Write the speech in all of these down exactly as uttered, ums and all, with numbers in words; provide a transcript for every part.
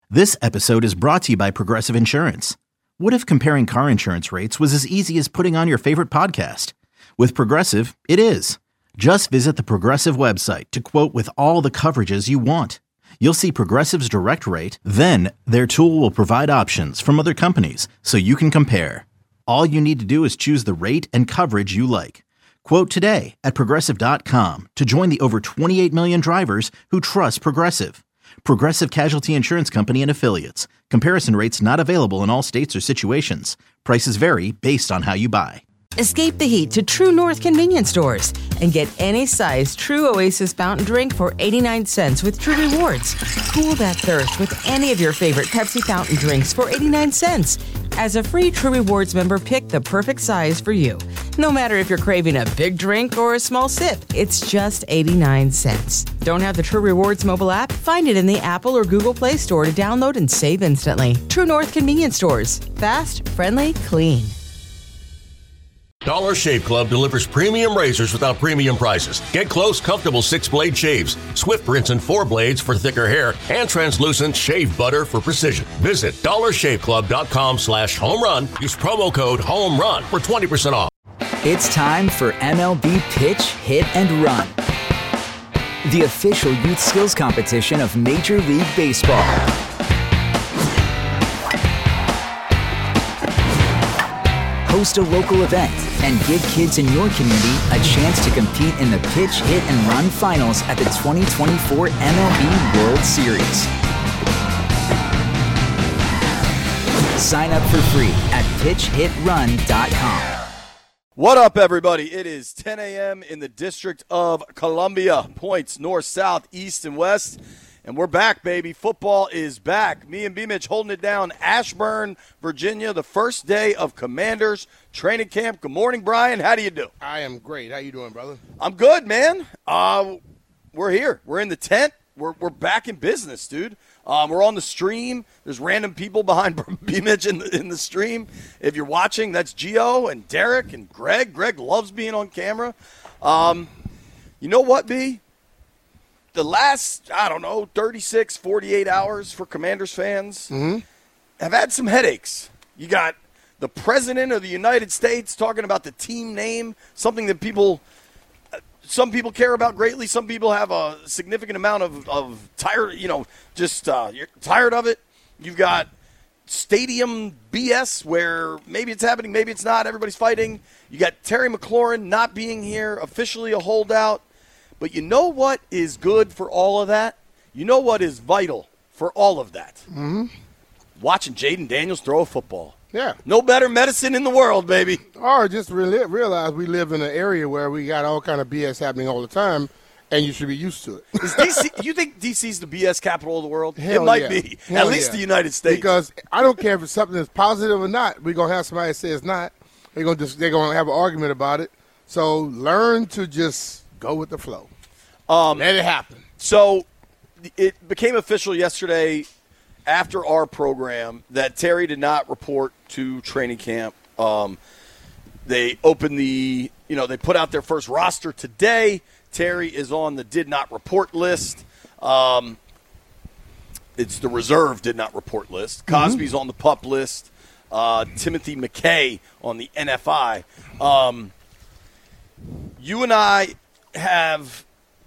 This episode is brought to you by Progressive Insurance. What if comparing car insurance rates was as easy as putting on your favorite podcast? With Progressive, it is. Just visit the Progressive website to quote with all the coverages you want. You'll see Progressive's direct rate, then their tool will provide options from other companies so you can compare. All you need to do is choose the rate and coverage you like. Quote today at progressive dot com to join the over twenty-eight million drivers who trust Progressive. Progressive Casualty Insurance Company and Affiliates. Comparison rates not available in all states or situations. Prices vary based on how you buy. Escape the heat to True North convenience stores and get any size True Oasis fountain drink for eighty-nine cents with True Rewards. Cool that thirst with any of your favorite Pepsi fountain drinks for eighty-nine cents. As a free True Rewards member, pick the perfect size for you. No matter if you're craving a big drink or a small sip, it's just eighty-nine cents. Don't have the True Rewards mobile app? Find it in the Apple or Google Play Store to download and save instantly. True North convenience stores. Fast, friendly, clean. Dollar Shave Club delivers premium razors without premium prices. Get close, comfortable six-blade shaves, swift rinse and four blades for thicker hair, and translucent shave butter for precision. Visit dollar shave club dot com slash home run. Use promo code HOMERUN for twenty percent off. It's time for M L B Pitch, Hit, and Run, the official youth skills competition of Major League Baseball. Host a local event and give kids in your community a chance to compete in the Pitch, Hit, and Run finals at the twenty twenty-four M L B World Series. Sign up for free at pitch hit run dot com. What up, everybody? It is ten a.m. in the District of Columbia. Points north, south, east, and west. And we're back, baby. Football is back. Me and B-Mitch holding it down. Ashburn, Virginia, the first day of Commanders training camp. Good morning, Brian. How do you do? I am great. How you doing, brother? I'm good, man. Uh, we're here. We're in the tent. We're we're back in business, dude. Um, we're on the stream. There's random people behind B-Mitch in the, in the stream. If you're watching, that's Gio and Derek and Greg. Greg loves being on camera. Um, you know what, B? The last, I don't know, thirty-six, forty-eight hours for Commanders fans mm-hmm. have had some headaches. You got the President of the United States talking about the team name, something that people, some people care about greatly. Some people have a significant amount of, of tired, you know, just uh, you're tired of it. You've got stadium B S where maybe it's happening, maybe it's not. Everybody's fighting. You got Terry McLaurin not being here, officially a holdout. But you know what is good for all of that? You know what is vital for all of that? Mm-hmm. Watching Jaden Daniels throw a football. Yeah. No better medicine in the world, baby. Or just re- realize we live in an area where we got all kind of B S happening all the time, and you should be used to it. Is D C, you think D C's the B S capital of the world? Hell it might yeah. be. Hell At least yeah. the United States. Because I don't care if it's something that's positive or not. We're going to have somebody say it's not. They're going to just they're going to have an argument about it. So learn to just go with the flow. Um, Let it happen. So it became official yesterday after our program that Terry did not report to training camp. Um, they opened the, you know, they put out their first roster today. Terry is on the did not report list. Um, it's the reserve did not report list. Cosby's mm-hmm. on the PUP list. Uh, Timothy McKay on the N F I. Um, you and I have...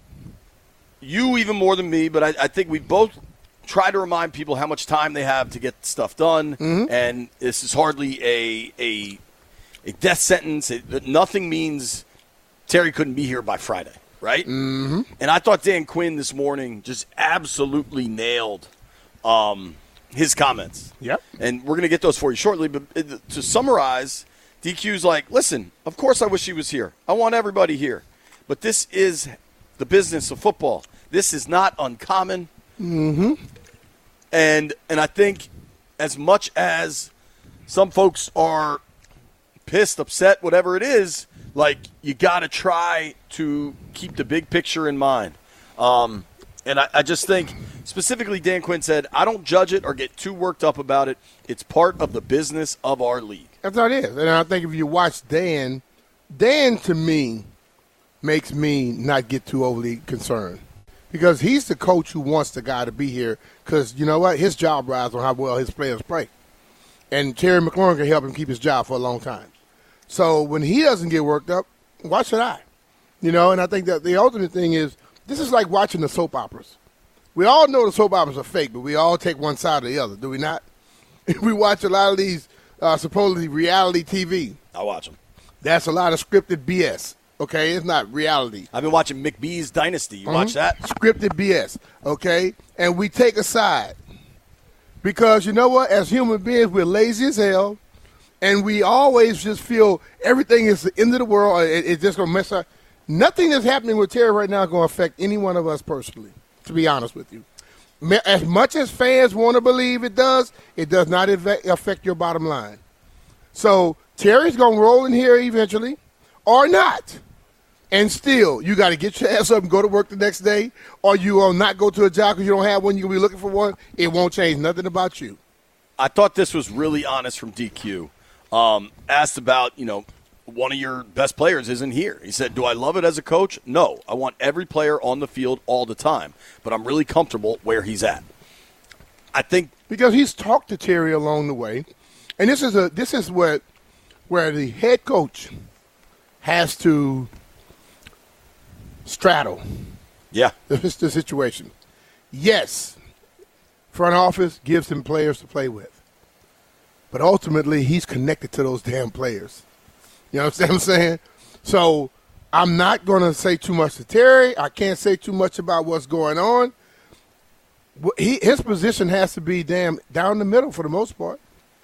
You even more than me, but I, I think we both try to remind people how much time they have to get stuff done. Mm-hmm. And this is hardly a a, a death sentence. It, nothing means Terry couldn't be here by Friday, right? Mm-hmm. And I thought Dan Quinn this morning just absolutely nailed um, his comments. Yep. And we're going to get those for you shortly. But it, to summarize, D Q's like, listen, of course I wish he was here. I want everybody here. But this is the business of football. This is not uncommon. Mm-hmm. And and I think as much as some folks are pissed, upset, whatever it is, like you got to try to keep the big picture in mind. Um, and I, I just think specifically Dan Quinn said, I don't judge it or get too worked up about it. It's part of the business of our league. That's what it is. And I think if you watch Dan, Dan to me makes me not get too overly concerned. because he's the coach who wants the guy to be here because, you know what, his job rides on how well his players play. And Terry McLaurin can help him keep his job for a long time. So when he doesn't get worked up, why should I? You know, and I think that the ultimate thing is this is like watching the soap operas. We all know the soap operas are fake, but we all take one side or the other, do we not? We watch a lot of these uh, supposedly reality T V. I watch them. That's a lot of scripted B S, okay? It's not reality. I've been watching McBee's Dynasty. You mm-hmm. watch that? Scripted B S, okay? And we take a side. Because you know what? As human beings, we're lazy as hell, and we always just feel everything is the end of the world. It, it's just going to mess up. Nothing that's happening with Terry right now is going to affect any one of us personally, to be honest with you. As much as fans want to believe it does, it does not affect your bottom line. So Terry's going to roll in here eventually or not. And still, you got to get your ass up and go to work the next day, or you will not go to a job because you don't have one. You're going to be looking for one. It won't change nothing about you. I thought this was really honest from D Q. Um, asked about, you know, one of your best players isn't here. He said, do I love it as a coach? No. I want every player on the field all the time, but I'm really comfortable where he's at. I think because he's talked to Terry along the way, and this is a this is what where the head coach has to straddle. Yeah. This is the situation. Yes, front office gives him players to play with. But ultimately, he's connected to those damn players. You know what I'm saying? So I'm not going to say too much to Terry. I can't say too much about what's going on. He, his position has to be damn down the middle for the most part.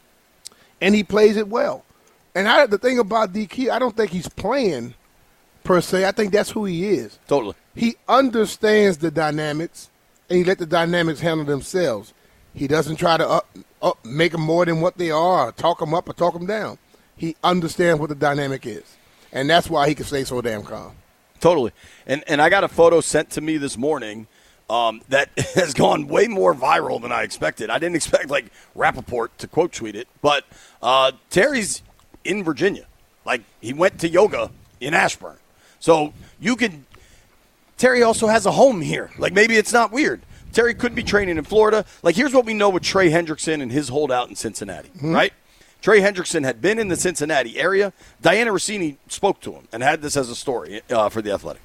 And he plays it well. And I, the thing about D Q, I don't think he's playing per se. I think that's who he is. Totally. He understands the dynamics, and he let the dynamics handle themselves. He doesn't try to up, up, make them more than what they are, or talk them up or talk them down. He understands what the dynamic is, and that's why he can stay so damn calm. Totally. And and I got a photo sent to me this morning um, that has gone way more viral than I expected. I didn't expect, like, Rappaport to quote tweet it, but uh, Terry's in Virginia. Like, he went to yoga in Ashburn. So you could – Terry also has a home here. Like, maybe it's not weird. Terry could be training in Florida. Like, here's what we know with Trey Hendrickson and his holdout in Cincinnati, mm-hmm. right? Trey Hendrickson had been in the Cincinnati area. Diana Rossini spoke to him and had this as a story uh, for The Athletic.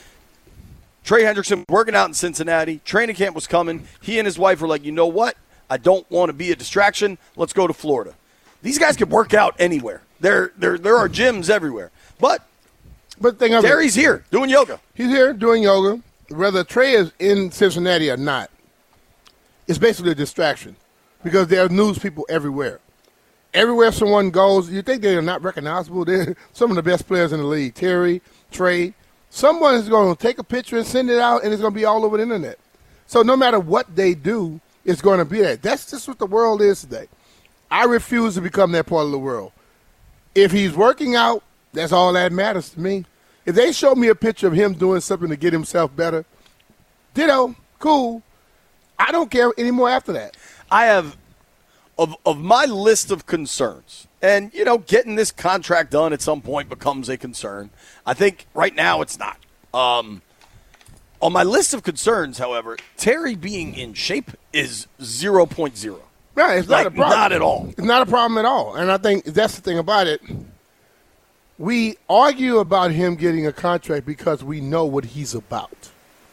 Trey Hendrickson working out in Cincinnati. Training camp was coming. He and his wife were like, you know what? I don't want to be a distraction. Let's go to Florida. These guys can work out anywhere. There, there, there are gyms everywhere. But, but the thing Terry's here doing yoga. He's here doing yoga. Whether Trey is in Cincinnati or not, it's basically a distraction because there are news people everywhere. Everywhere someone goes, you think they are not recognizable. They're some of the best players in the league. Terry, Trey. Someone is going to take a picture and send it out, and it's going to be all over the internet. So no matter what they do, it's going to be that. That's just what the world is today. I refuse to become that part of the world. If he's working out, that's all that matters to me. If they show me a picture of him doing something to get himself better, ditto, cool. I don't care anymore after that. I have, of of my list of concerns, and, you know, getting this contract done at some point becomes a concern. I think right now it's not. Um, on my list of concerns, however, Terry being in shape is zero point zero. Right, it's like, not a problem. Not at all. It's not a problem at all. And I think that's the thing about it. We argue about him getting a contract because we know what he's about.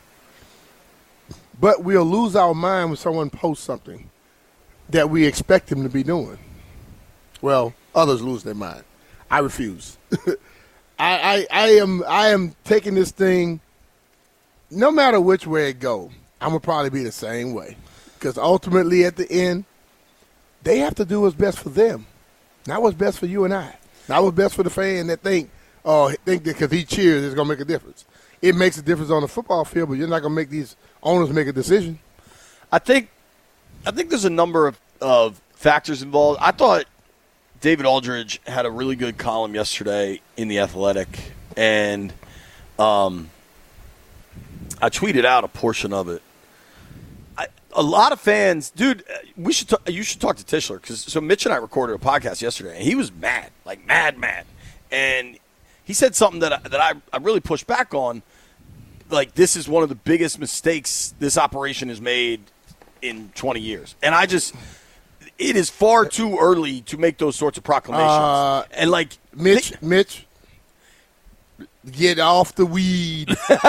But we'll lose our mind when someone posts something that we expect him to be doing. Well, others lose their mind. I refuse. I, I, I am I am taking this thing, no matter which way it go, I'm going to probably be the same way. Because ultimately at the end, they have to do what's best for them, not what's best for you and I. Not what's best for the fan that think, oh, think that because he cheers, it's going to make a difference. It makes a difference on the football field, but you're not going to make these owners make a decision. I think I think there's a number of, of factors involved. I thought David Aldridge had a really good column yesterday in The Athletic, and um, I tweeted out a portion of it. I, a lot of fans, dude, we should t- you should talk to Tischler, because so Mitch and I recorded a podcast yesterday, and he was mad, like mad, mad. And he said something that I, that I, I really pushed back on. like this is one of the biggest mistakes this operation has made in twenty years. And I just – it is far too early to make those sorts of proclamations. Uh, and, like – Mitch, they, Mitch, get off the weed.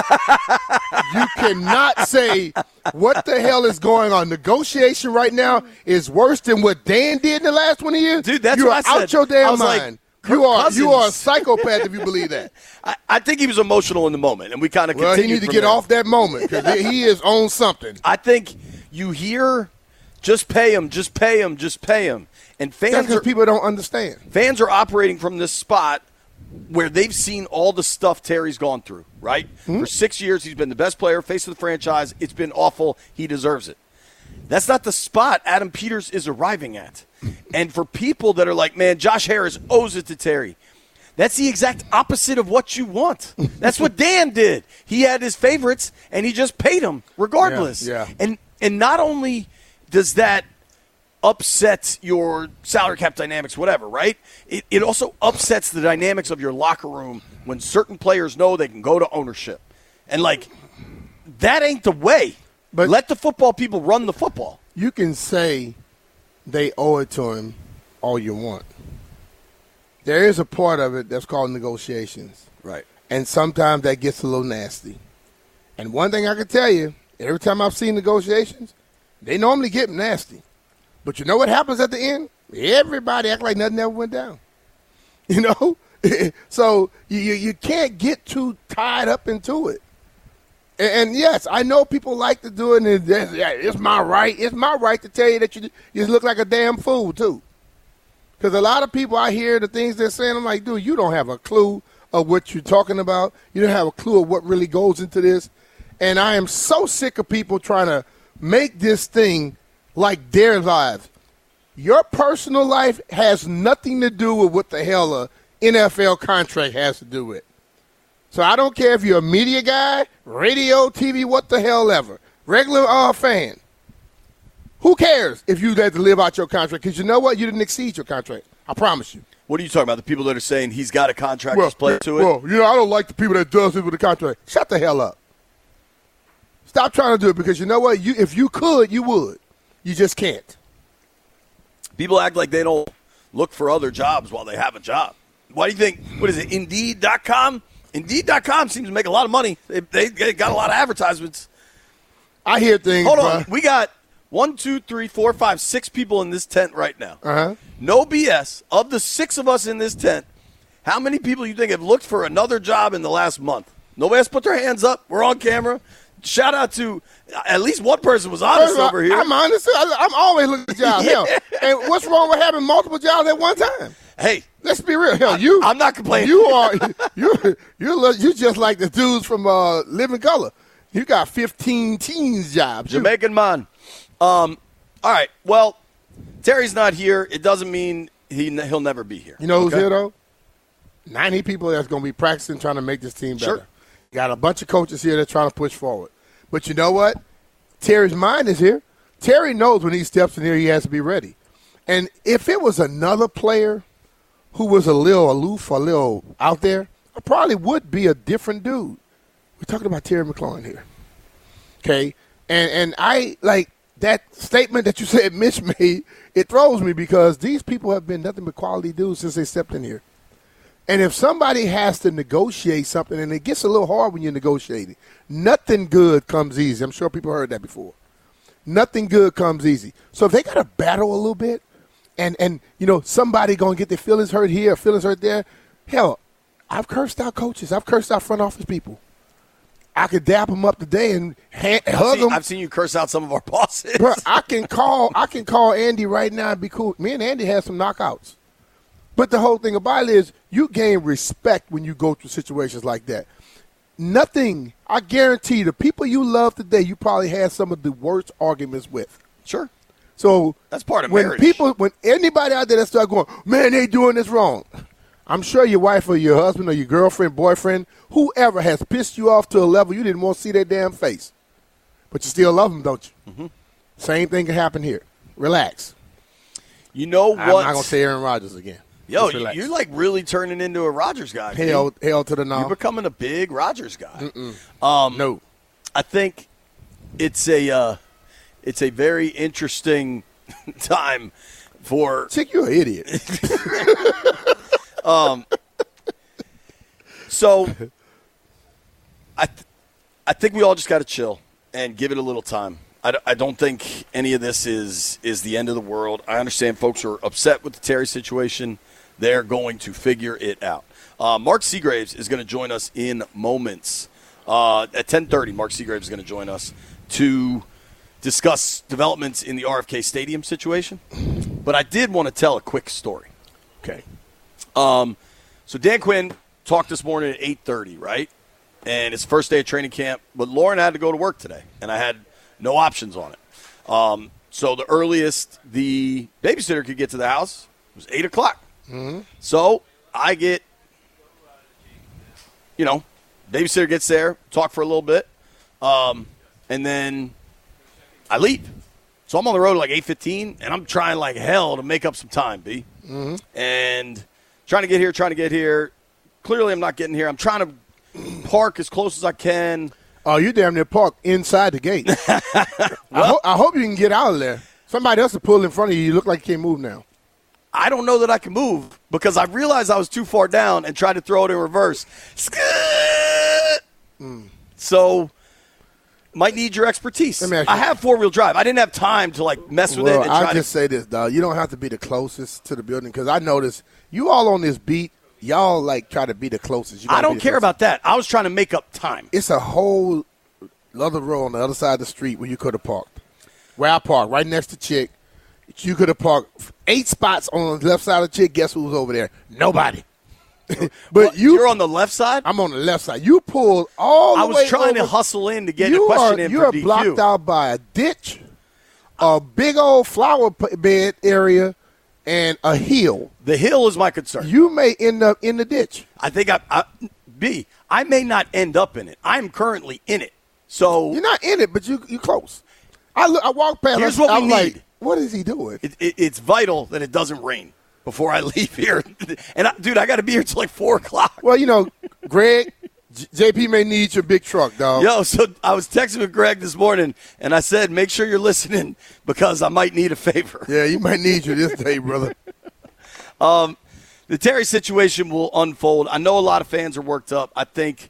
You cannot say what the hell is going on. Negotiation right now is worse than what Dan did in the last twenty years. Dude, that's you what are I said. out your damn like, mind. You are Cousins. you are a psychopath if you believe that. I, I think he was emotional in the moment, and we kind of well, he need to get there. off that moment because he is on something. I think you hear, just pay him, just pay him, just pay him, and fans because are, people don't understand. Fans are operating from this spot where they've seen all the stuff Terry's gone through. Right mm-hmm. For six years, he's been the best player, face of the franchise. It's been awful. He deserves it. That's not the spot Adam Peters is arriving at. And for people that are like, man, Josh Harris owes it to Terry, that's the exact opposite of what you want. That's what Dan did. He had his favorites, and he just paid them regardless. Yeah, yeah. And and not only does that upset your salary cap dynamics, whatever, right? It, it also upsets the dynamics of your locker room when certain players know they can go to ownership. And, like, that ain't the way. But let the football people run the football. You can say they owe it to him all you want. There is a part of it that's called negotiations. Right. And sometimes that gets a little nasty. And one thing I can tell you, every time I've seen negotiations, they normally get nasty. But you know what happens at the end? Everybody act like nothing ever went down. You know? So you, you you can't get too tied up into it. And, and yes, I know people like to do it, and it's, yeah, it's my right. It's my right to tell you that you, you look like a damn fool, too. Because a lot of people, I hear the things they're saying, I'm like, dude, you don't have a clue of what you're talking about. You don't have a clue of what really goes into this. And I am so sick of people trying to make this thing like their lives. Your personal life has nothing to do with what the hell a N F L contract has to do with. So I don't care if you're a media guy, radio, T V, what the hell ever, regular uh, fan. Who cares if you had to live out your contract? Because you know what? You didn't exceed your contract. I promise you. What are you talking about? The people that are saying he's got a contract, well, just play to it? Well, you know, I don't like the people that does it with the contract. Shut the hell up. Stop trying to do it because you know what? You if you could, you would. You just can't. People act like they don't look for other jobs while they have a job. Why do you think, what is it, Indeed dot com? Indeed dot com seems to make a lot of money. They, they, they got a lot of advertisements. I hear things. Hold bro. on. We got one, two, three, four, five, six people in this tent right now. Uh-huh. No B S. Of the six of us in this tent, how many people you think have looked for another job in the last month? Nobody has put their hands up. We're on camera. Shout out to at least one person was honest all, over here. I'm honest. I'm always looking at jobs. Yeah. Hell, and what's wrong with having multiple jobs at one time? Hey, let's be real. Hell, you. I'm not complaining. You are. You. You. You just like the dudes from uh, Living Color. You got fifteen teens jobs. Jamaican man. Um. All right. Well, Terry's not here. It doesn't mean he he'll never be here. You know who's okay? here though? ninety people that's going to be practicing trying to make this team better. Sure. Got a bunch of coaches here that's trying to push forward. But you know what? Terry's mind is here. Terry knows when he steps in here, he has to be ready. And if it was another player who was a little aloof, a little out there, I probably would be a different dude. We're talking about Terry McLaurin here. Okay? And and I, like, that statement that you said Mitch made, it throws me because these people have been nothing but quality dudes since they stepped in here. And if somebody has to negotiate something, and it gets a little hard when you're negotiating, nothing good comes easy. I'm sure people heard that before. Nothing good comes easy. So if they got to battle a little bit, and, and you know, somebody going to get their feelings hurt here, feelings hurt there, hell, I've cursed out coaches. I've cursed out front office people. I could dap them up today and hand, I've hug seen, them. I've seen you curse out some of our bosses. Bro, I can call I can call Andy right now and be cool. Me and Andy had some knockouts. But the whole thing about it is you gain respect when you go through situations like that. Nothing, I guarantee you, the people you love today, you probably had some of the worst arguments with. Sure. So that's part of when marriage. people, when anybody out there that start going, man, they doing this wrong, I'm sure your wife or your husband or your girlfriend, boyfriend, whoever has pissed you off to a level you didn't want to see their damn face. But you still love them, don't you? Mm-hmm. Same thing can happen here. Relax. You know what? I'm not going to say Aaron Rodgers again. Yo, Just relax. you're like really turning into a Rodgers guy. Hell, dude. hell to the no. You're becoming a big Rodgers guy. Mm-mm. Um, no. I think it's a uh, it's a very interesting time for. Chick, you're an idiot. um. So, I th- I think we all just got to chill and give it a little time. I, d- I don't think any of this is is the end of the world. I understand folks are upset with the Terry situation. They're going to figure it out. Uh, Mark Seagraves is going to join us in moments. Uh, at ten thirty, Mark Seagraves is going to join us to discuss developments in the R F K Stadium situation. But I did want to tell a quick story. Okay. Um, so Dan Quinn talked this morning at eight thirty, right? And it's the first day of training camp. But Lauren had to go to work today, and I had no options on it. Um, so the earliest the babysitter could get to the house was eight o'clock. Mm-hmm. So I get, you know, babysitter gets there, talk for a little bit, um, and then I leave. So I'm on the road at like eight fifteen, and I'm trying like hell to make up some time, B. Mm-hmm. And trying to get here, trying to get here. Clearly I'm not getting here. I'm trying to park as close as I can. Oh, you damn near parked inside the gate. I, ho- I hope you can get out of there. Somebody else will pull in front of you. You look like you can't move now. I don't know that I can move because I realized I was too far down and tried to throw it in reverse. Mm. So, might need your expertise. I have four-wheel drive. I didn't have time to, like, mess with well, it and I'll try just to – say this, dog. You don't have to be the closest to the building because I noticed you all on this beat, y'all, like, try to be the closest. You I don't care about that. I was trying to make up time. It's a whole other row on the other side of the street where you could have parked. Where I parked, right next to Chick. You could have parked eight spots on the left side of Chick. Guess who was over there? Nobody. but well, you, you're on the left side? I'm on the left side. You pulled all the I was way trying over. to hustle in to get you a question are, in you for are D Q. blocked out by a ditch, a big old flower bed area, and a hill. The hill is my concern. You may end up in the ditch. I think I, I B, I may not end up in it. I'm currently in it. So you're not in it, but you you close. I look, I walk past. Here's I, what we I'm need. Like, what is he doing? It, it, it's vital that it doesn't rain before I leave here. And, I, dude, I got to be here until like four o'clock. Well, you know, Greg, J- JP may need your big truck, dog. Yo, so I was texting with Greg this morning, and I said, make sure you're listening because I might need a favor. Yeah, you might need you this day, brother. um, the Terry situation will unfold. I know a lot of fans are worked up. I think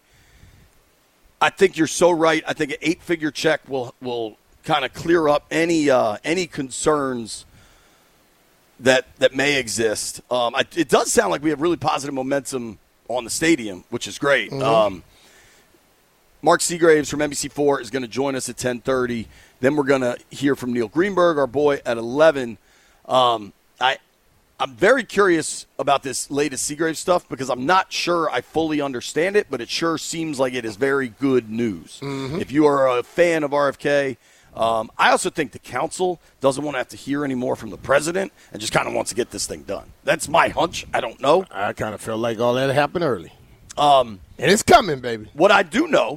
I think you're so right. I think an eight-figure check will will kind of clear up any uh, any concerns that that may exist. Um, I, it does sound like we have really positive momentum on the stadium, which is great. Mm-hmm. Um, Mark Seagraves from N B C four is going to join us at ten thirty. Then we're going to hear from Neil Greenberg, our boy, at eleven. Um, I, I'm very curious about this latest Seagraves stuff because I'm not sure I fully understand it, but it sure seems like it is very good news. Mm-hmm. If you are a fan of R F K, um, I also think the council doesn't want to have to hear any more from the president and just kind of wants to get this thing done. That's my hunch. I don't know. I kind of felt like all that happened early. Um, and it's coming, baby. What I do know,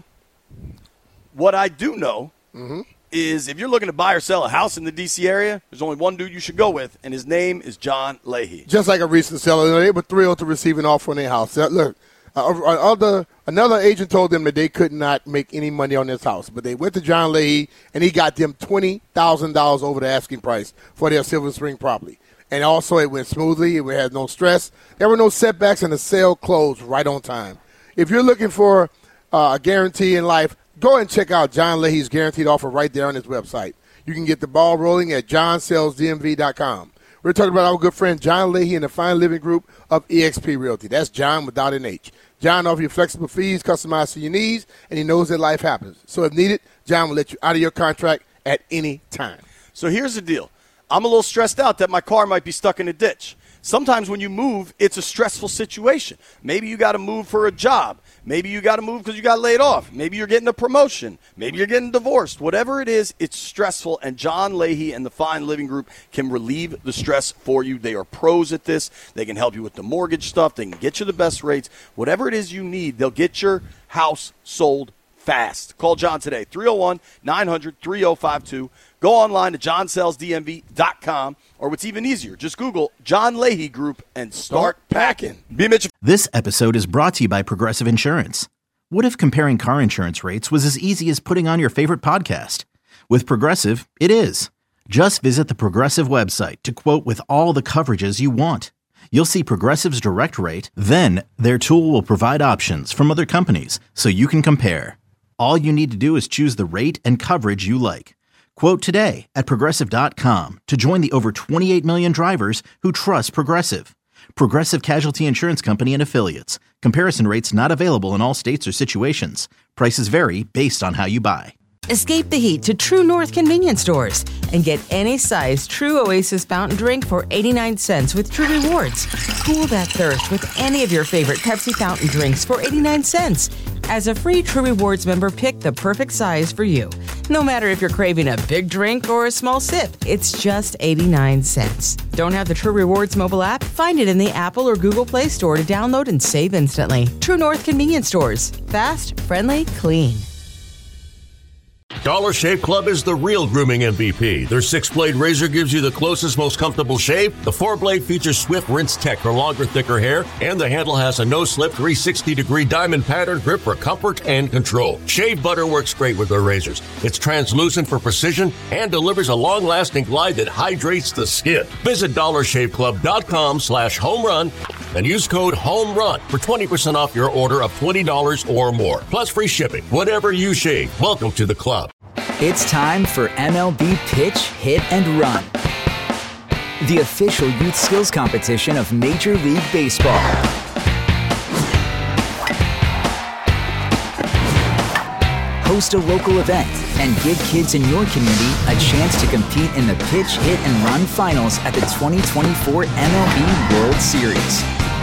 what I do know mm-hmm. is if you're looking to buy or sell a house in the D C area, there's only one dude you should go with, and his name is John Leahy. Just like a recent seller, they were thrilled to receive an offer on their house. Uh, Look, uh, other another agent told them that they could not make any money on this house, but they went to John Leahy, and he got them twenty thousand dollars over the asking price for their Silver Spring property. And also, it went smoothly. It had no stress. There were no setbacks, and the sale closed right on time. If you're looking for uh, a guarantee in life, go ahead and check out John Leahy's guaranteed offer right there on his website. You can get the ball rolling at john sales d m v dot com. We're talking about our good friend John Leahy and the Fine Living Group of E X P Realty. That's John without an H. John offers you flexible fees, customized to your needs, and he knows that life happens. So if needed, John will let you out of your contract at any time. So here's the deal. I'm a little stressed out that my car might be stuck in a ditch. Sometimes when you move, it's a stressful situation. Maybe you got to move for a job. Maybe you got to move because you got laid off. Maybe you're getting a promotion. Maybe you're getting divorced. Whatever it is, it's stressful, and John Leahy and the Fine Living Group can relieve the stress for you. They are pros at this. They can help you with the mortgage stuff. They can get you the best rates. Whatever it is you need, they'll get your house sold fast. Call John today, three oh one, nine hundred, three oh five two. Go online to john sells d m v dot com, or what's even easier, just Google John Leahy Group and start packing. Be Mitchell. This episode is brought to you by Progressive Insurance. What if comparing car insurance rates was as easy as putting on your favorite podcast? With Progressive, it is. Just visit the Progressive website to quote with all the coverages you want. You'll see Progressive's direct rate, then their tool will provide options from other companies so you can compare. All you need to do is choose the rate and coverage you like. Quote today at Progressive dot com to join the over twenty-eight million drivers who trust Progressive. Progressive Casualty Insurance Company and Affiliates. Comparison rates not available in all states or situations. Prices vary based on how you buy. Escape the heat to True North convenience stores and get any size True Oasis fountain drink for eighty-nine cents with True Rewards. Cool that thirst with any of your favorite Pepsi fountain drinks for eighty-nine cents. As a free True Rewards member, pick the perfect size for you. No matter if you're craving a big drink or a small sip, it's just eighty-nine cents. Don't have the True Rewards mobile app? Find it in the Apple or Google Play Store to download and save instantly. True North convenience stores. Fast, friendly, clean. Dollar Shave Club is the real grooming M V P. Their six-blade razor gives you the closest, most comfortable shave. The four-blade features Swift Rinse Tech for longer, thicker hair. And the handle has a no-slip three sixty degree diamond pattern grip for comfort and control. Shave butter works great with their razors. It's translucent for precision and delivers a long-lasting glide that hydrates the skin. Visit dollar shave club dot com slash home run and use code HOMERUN for twenty percent off your order of twenty dollars or more. Plus free shipping. Whatever you shave, welcome to the club. It's time for M L B Pitch, Hit, and Run, the official youth skills competition of Major League Baseball. Host a local event and give kids in your community a chance to compete in the Pitch, Hit, and Run finals at the twenty twenty-four M L B World Series.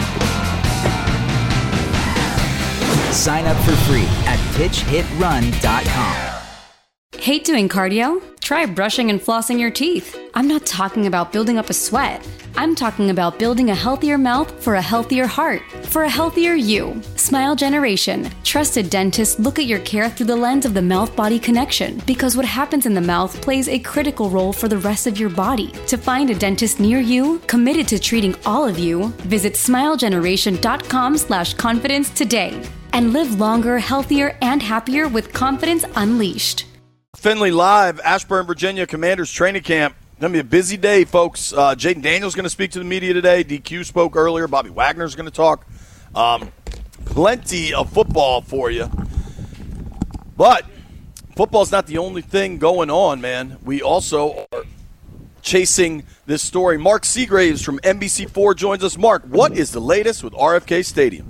Sign up for free at pitch hit run dot com. Hate doing cardio? Try brushing and flossing your teeth. I'm not talking about building up a sweat. I'm talking about building a healthier mouth for a healthier heart, for a healthier you. Smile Generation. Trusted dentists look at your care through the lens of the mouth-body connection, because what happens in the mouth plays a critical role for the rest of your body. To find a dentist near you, committed to treating all of you, visit smile generation dot com slash confidence today. And live longer, healthier, and happier with confidence unleashed. Finley Live, Ashburn, Virginia, Commanders training camp. Going to be a busy day, folks. Uh, Jaden Daniels going to speak to the media today. D Q spoke earlier. Bobby Wagner's going to talk. Um, plenty of football for you. But football's not the only thing going on, man. We also are chasing this story. Mark Seagraves from N B C four joins us. Mark, what is the latest with R F K Stadium?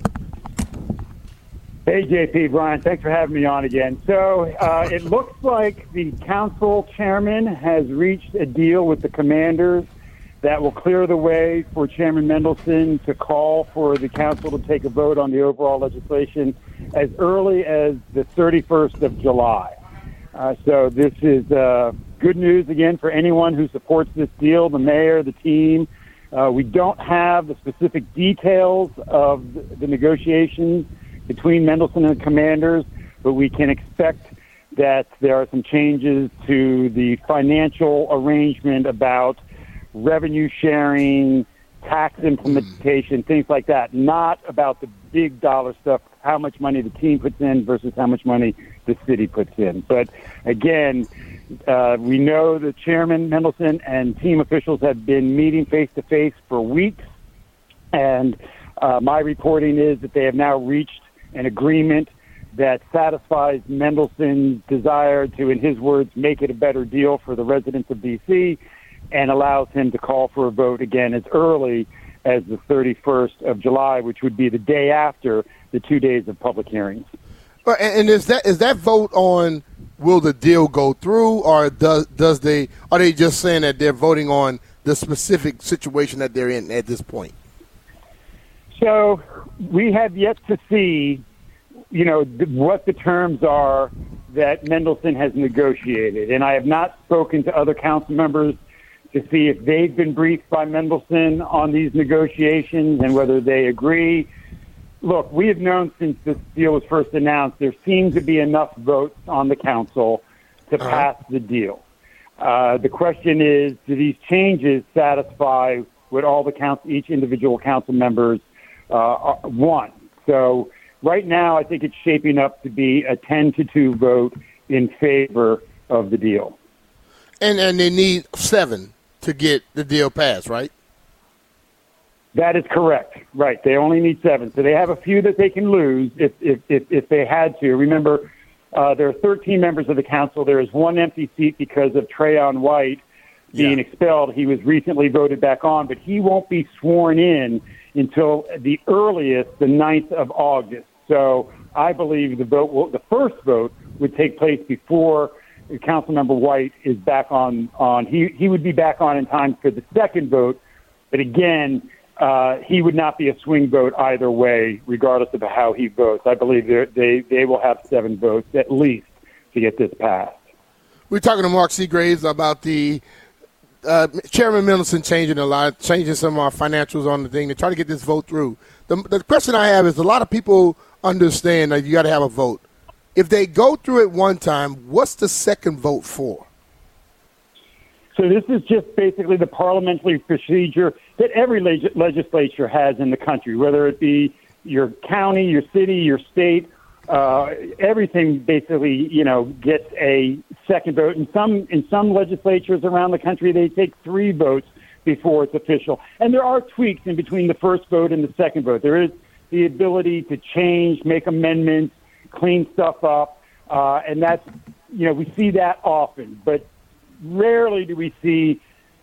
Hey, J P, Brian, thanks for having me on again. So uh, it looks like the council chairman has reached a deal with the Commanders that will clear the way for Chairman Mendelson to call for the council to take a vote on the overall legislation as early as the thirty-first of July. Uh, so this is uh, good news again for anyone who supports this deal, the mayor, the team. Uh, we don't have the specific details of the, the negotiations between Mendelson and the Commanders, but we can expect that there are some changes to the financial arrangement about revenue sharing, tax implementation, things like that, not about the big dollar stuff, how much money the team puts in versus how much money the city puts in. But again, uh, we know that Chairman Mendelson and team officials have been meeting face-to-face for weeks, and uh, my reporting is that they have now reached an agreement that satisfies Mendelson's desire to, in his words, make it a better deal for the residents of D C and allows him to call for a vote again as early as the thirty-first of July, which would be the day after the two days of public hearings. And, and is that is that vote on will the deal go through, or does does they are they just saying that they're voting on the specific situation that they're in at this point? So we have yet to see, you know, th- what the terms are that Mendelson has negotiated. And I have not spoken to other council members to see if they've been briefed by Mendelson on these negotiations and whether they agree. look, we have known since this deal was first announced, there seemed to be enough votes on the council to uh-huh. pass the deal. Uh, the question is, do these changes satisfy what all the council, each individual council members uh, want? So right now, I think it's shaping up to be a ten to two vote in favor of the deal. And and they need seven to get the deal passed, right? That is correct. Right. They only need seven. So they have a few that they can lose if if, if, if they had to. Remember, uh, there are thirteen members of the council. There is one empty seat because of Trayon White being yeah. expelled. He was recently voted back on, but he won't be sworn in until the earliest, the ninth of August. So I believe the vote, will, the first vote would take place before Councilmember White is back on. on. He, he would be back on in time for the second vote, but again, uh, he would not be a swing vote either way, regardless of how he votes. I believe they they will have seven votes at least to get this passed. We're talking to Mark Seagraves about the uh, Chairman Mendelson changing a lot, changing some of our financials on the thing to try to get this vote through. The, the question I have is a lot of people understand that you got to have a vote. If they go through it one time, what's the second vote for? So this is just basically the parliamentary procedure that every leg- legislature has in the country, whether it be your county, your city, your state. Uh, everything basically, you know, gets a second vote. In some in some legislatures around the country, they take three votes before it's official. And there are tweaks in between the first vote and the second vote. There is the ability to change, make amendments, clean stuff up, uh, and that's, you know, we see that often. But rarely do we see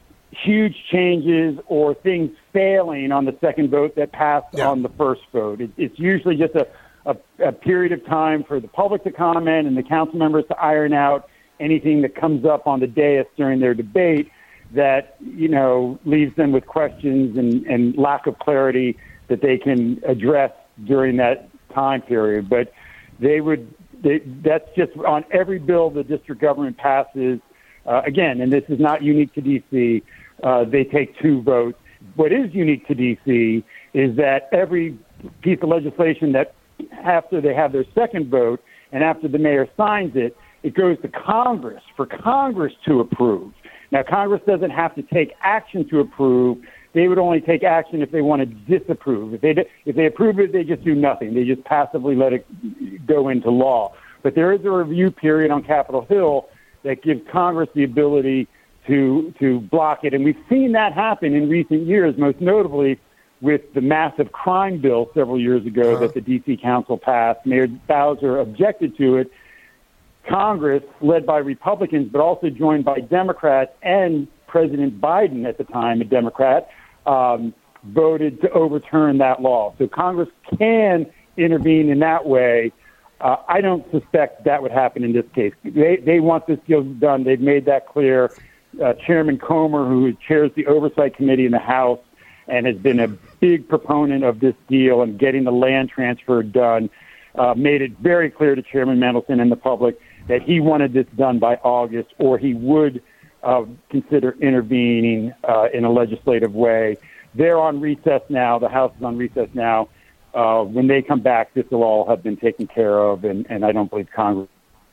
huge changes or things failing on the second vote that passed yeah. on the first vote. It, it's usually just a, a, a period of time for the public to comment and the council members to iron out anything that comes up on the dais during their debate that, you know, leaves them with questions and, and lack of clarity that they can address during that time period. But they would, they, that's just on every bill the district government passes. Uh, again, and this is not unique to D C, uh, they take two votes. What is unique to D C is that every piece of legislation that after they have their second vote and after the mayor signs it, it goes to Congress for Congress to approve. Now, Congress doesn't have to take action to approve. They would only take action if they want to disapprove. If they if they approve it, they just do nothing. They just passively let it go into law. But there is a review period on Capitol Hill that gives Congress the ability to to block it. And we've seen that happen in recent years, most notably with the massive crime bill several years ago uh-huh. that the D C Council passed. Mayor Bowser objected to it. Congress, led by Republicans, but also joined by Democrats and President Biden at the time, a Democrat, um, voted to overturn that law. So Congress can intervene in that way. Uh, I don't suspect that would happen in this case. They they want this deal done. They've made that clear. Uh, Chairman Comer, who chairs the Oversight Committee in the House and has been a big proponent of this deal and getting the land transfer done, uh, made it very clear to Chairman Mendelson and the public that he wanted this done by August, or he would uh, consider intervening uh, in a legislative way. They're on recess now. The House is on recess now. Uh, when they come back, this will all have been taken care of, and, and I don't believe Congress.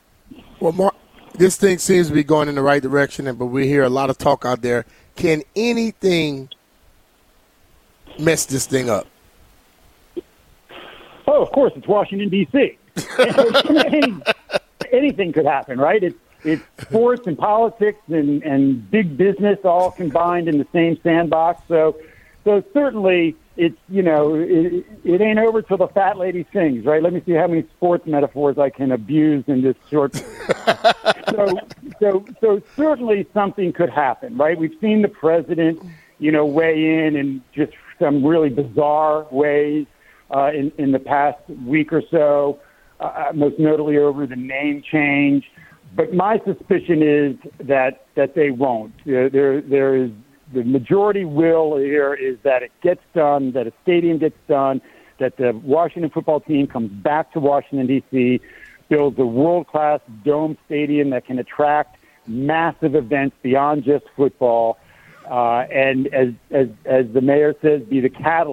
Well, Mark, this thing seems to be going in the right direction, but we hear a lot of talk out there. Can anything mess this thing up? Oh, of course, it's Washington, D C Any, anything could happen, right? It's, it's sports and politics and, and big business all combined in the same sandbox. So, so certainly it's, you know, it, it ain't over till the fat lady sings, right? Let me see how many sports metaphors I can abuse in this short. so, so, so certainly something could happen, right? We've seen the president, you know, weigh in in just some really bizarre ways uh, in, in the past week or so, uh, most notably over the name change. But my suspicion is that, that they won't. There, there, there is the majority will here is that it gets done, that a stadium gets done, that the Washington football team comes back to Washington, D C, builds a world-class dome stadium that can attract massive events beyond just football, uh, and as, as, as the mayor says, be the catalyst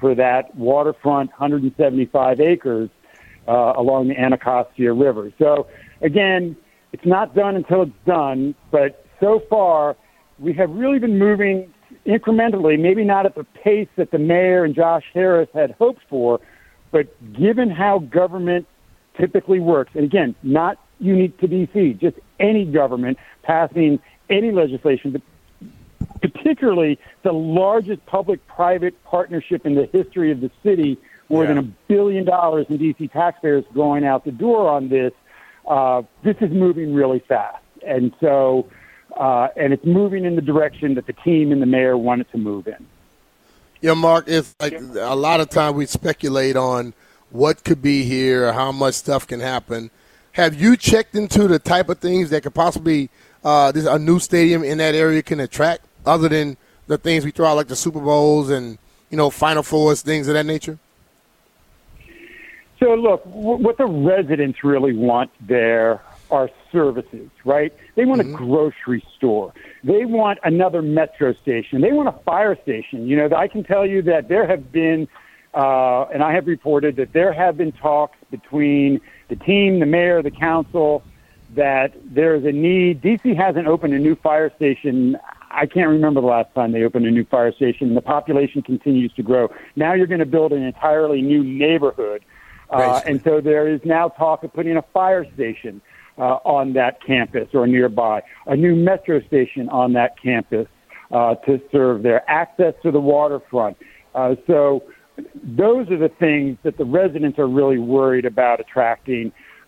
for that waterfront one hundred seventy-five acres uh, along the Anacostia River. So, again, it's not done until it's done, but so far we have really been moving incrementally, maybe not at the pace that the mayor and Josh Harris had hoped for, but given how government typically works, and again, not unique to D C, just any government passing any legislation, but particularly the largest public-private partnership in the history of the city, more yeah. than a billion dollars in D C taxpayers going out the door on this, uh, this is moving really fast. And so, uh, and it's moving in the direction that the team and the mayor want it to move in. Yeah, Mark, it's like a lot of time we speculate on what could be here or how much stuff can happen. Have you checked into the type of things that could possibly uh, this, a new stadium in that area can attract, other than the things we throw out like the Super Bowls and, you know, Final Fours, things of that nature? So, look, w- what the residents really want there are services, right? They want mm-hmm. a grocery store. They want another metro station. They want a fire station. You know, I can tell you that there have been, uh, and I have reported that there have been talks between the team, the mayor, the council, that there's a need. D C hasn't opened a new fire station. I can't remember the last time they opened a new fire station. The population continues to grow. Now you're going to build an entirely new neighborhood. Uh, and so there is now talk of putting a fire station uh, on that campus or nearby, a new metro station on that campus uh, to serve their access to the waterfront. Uh, so those are the things that the residents are really worried about attracting.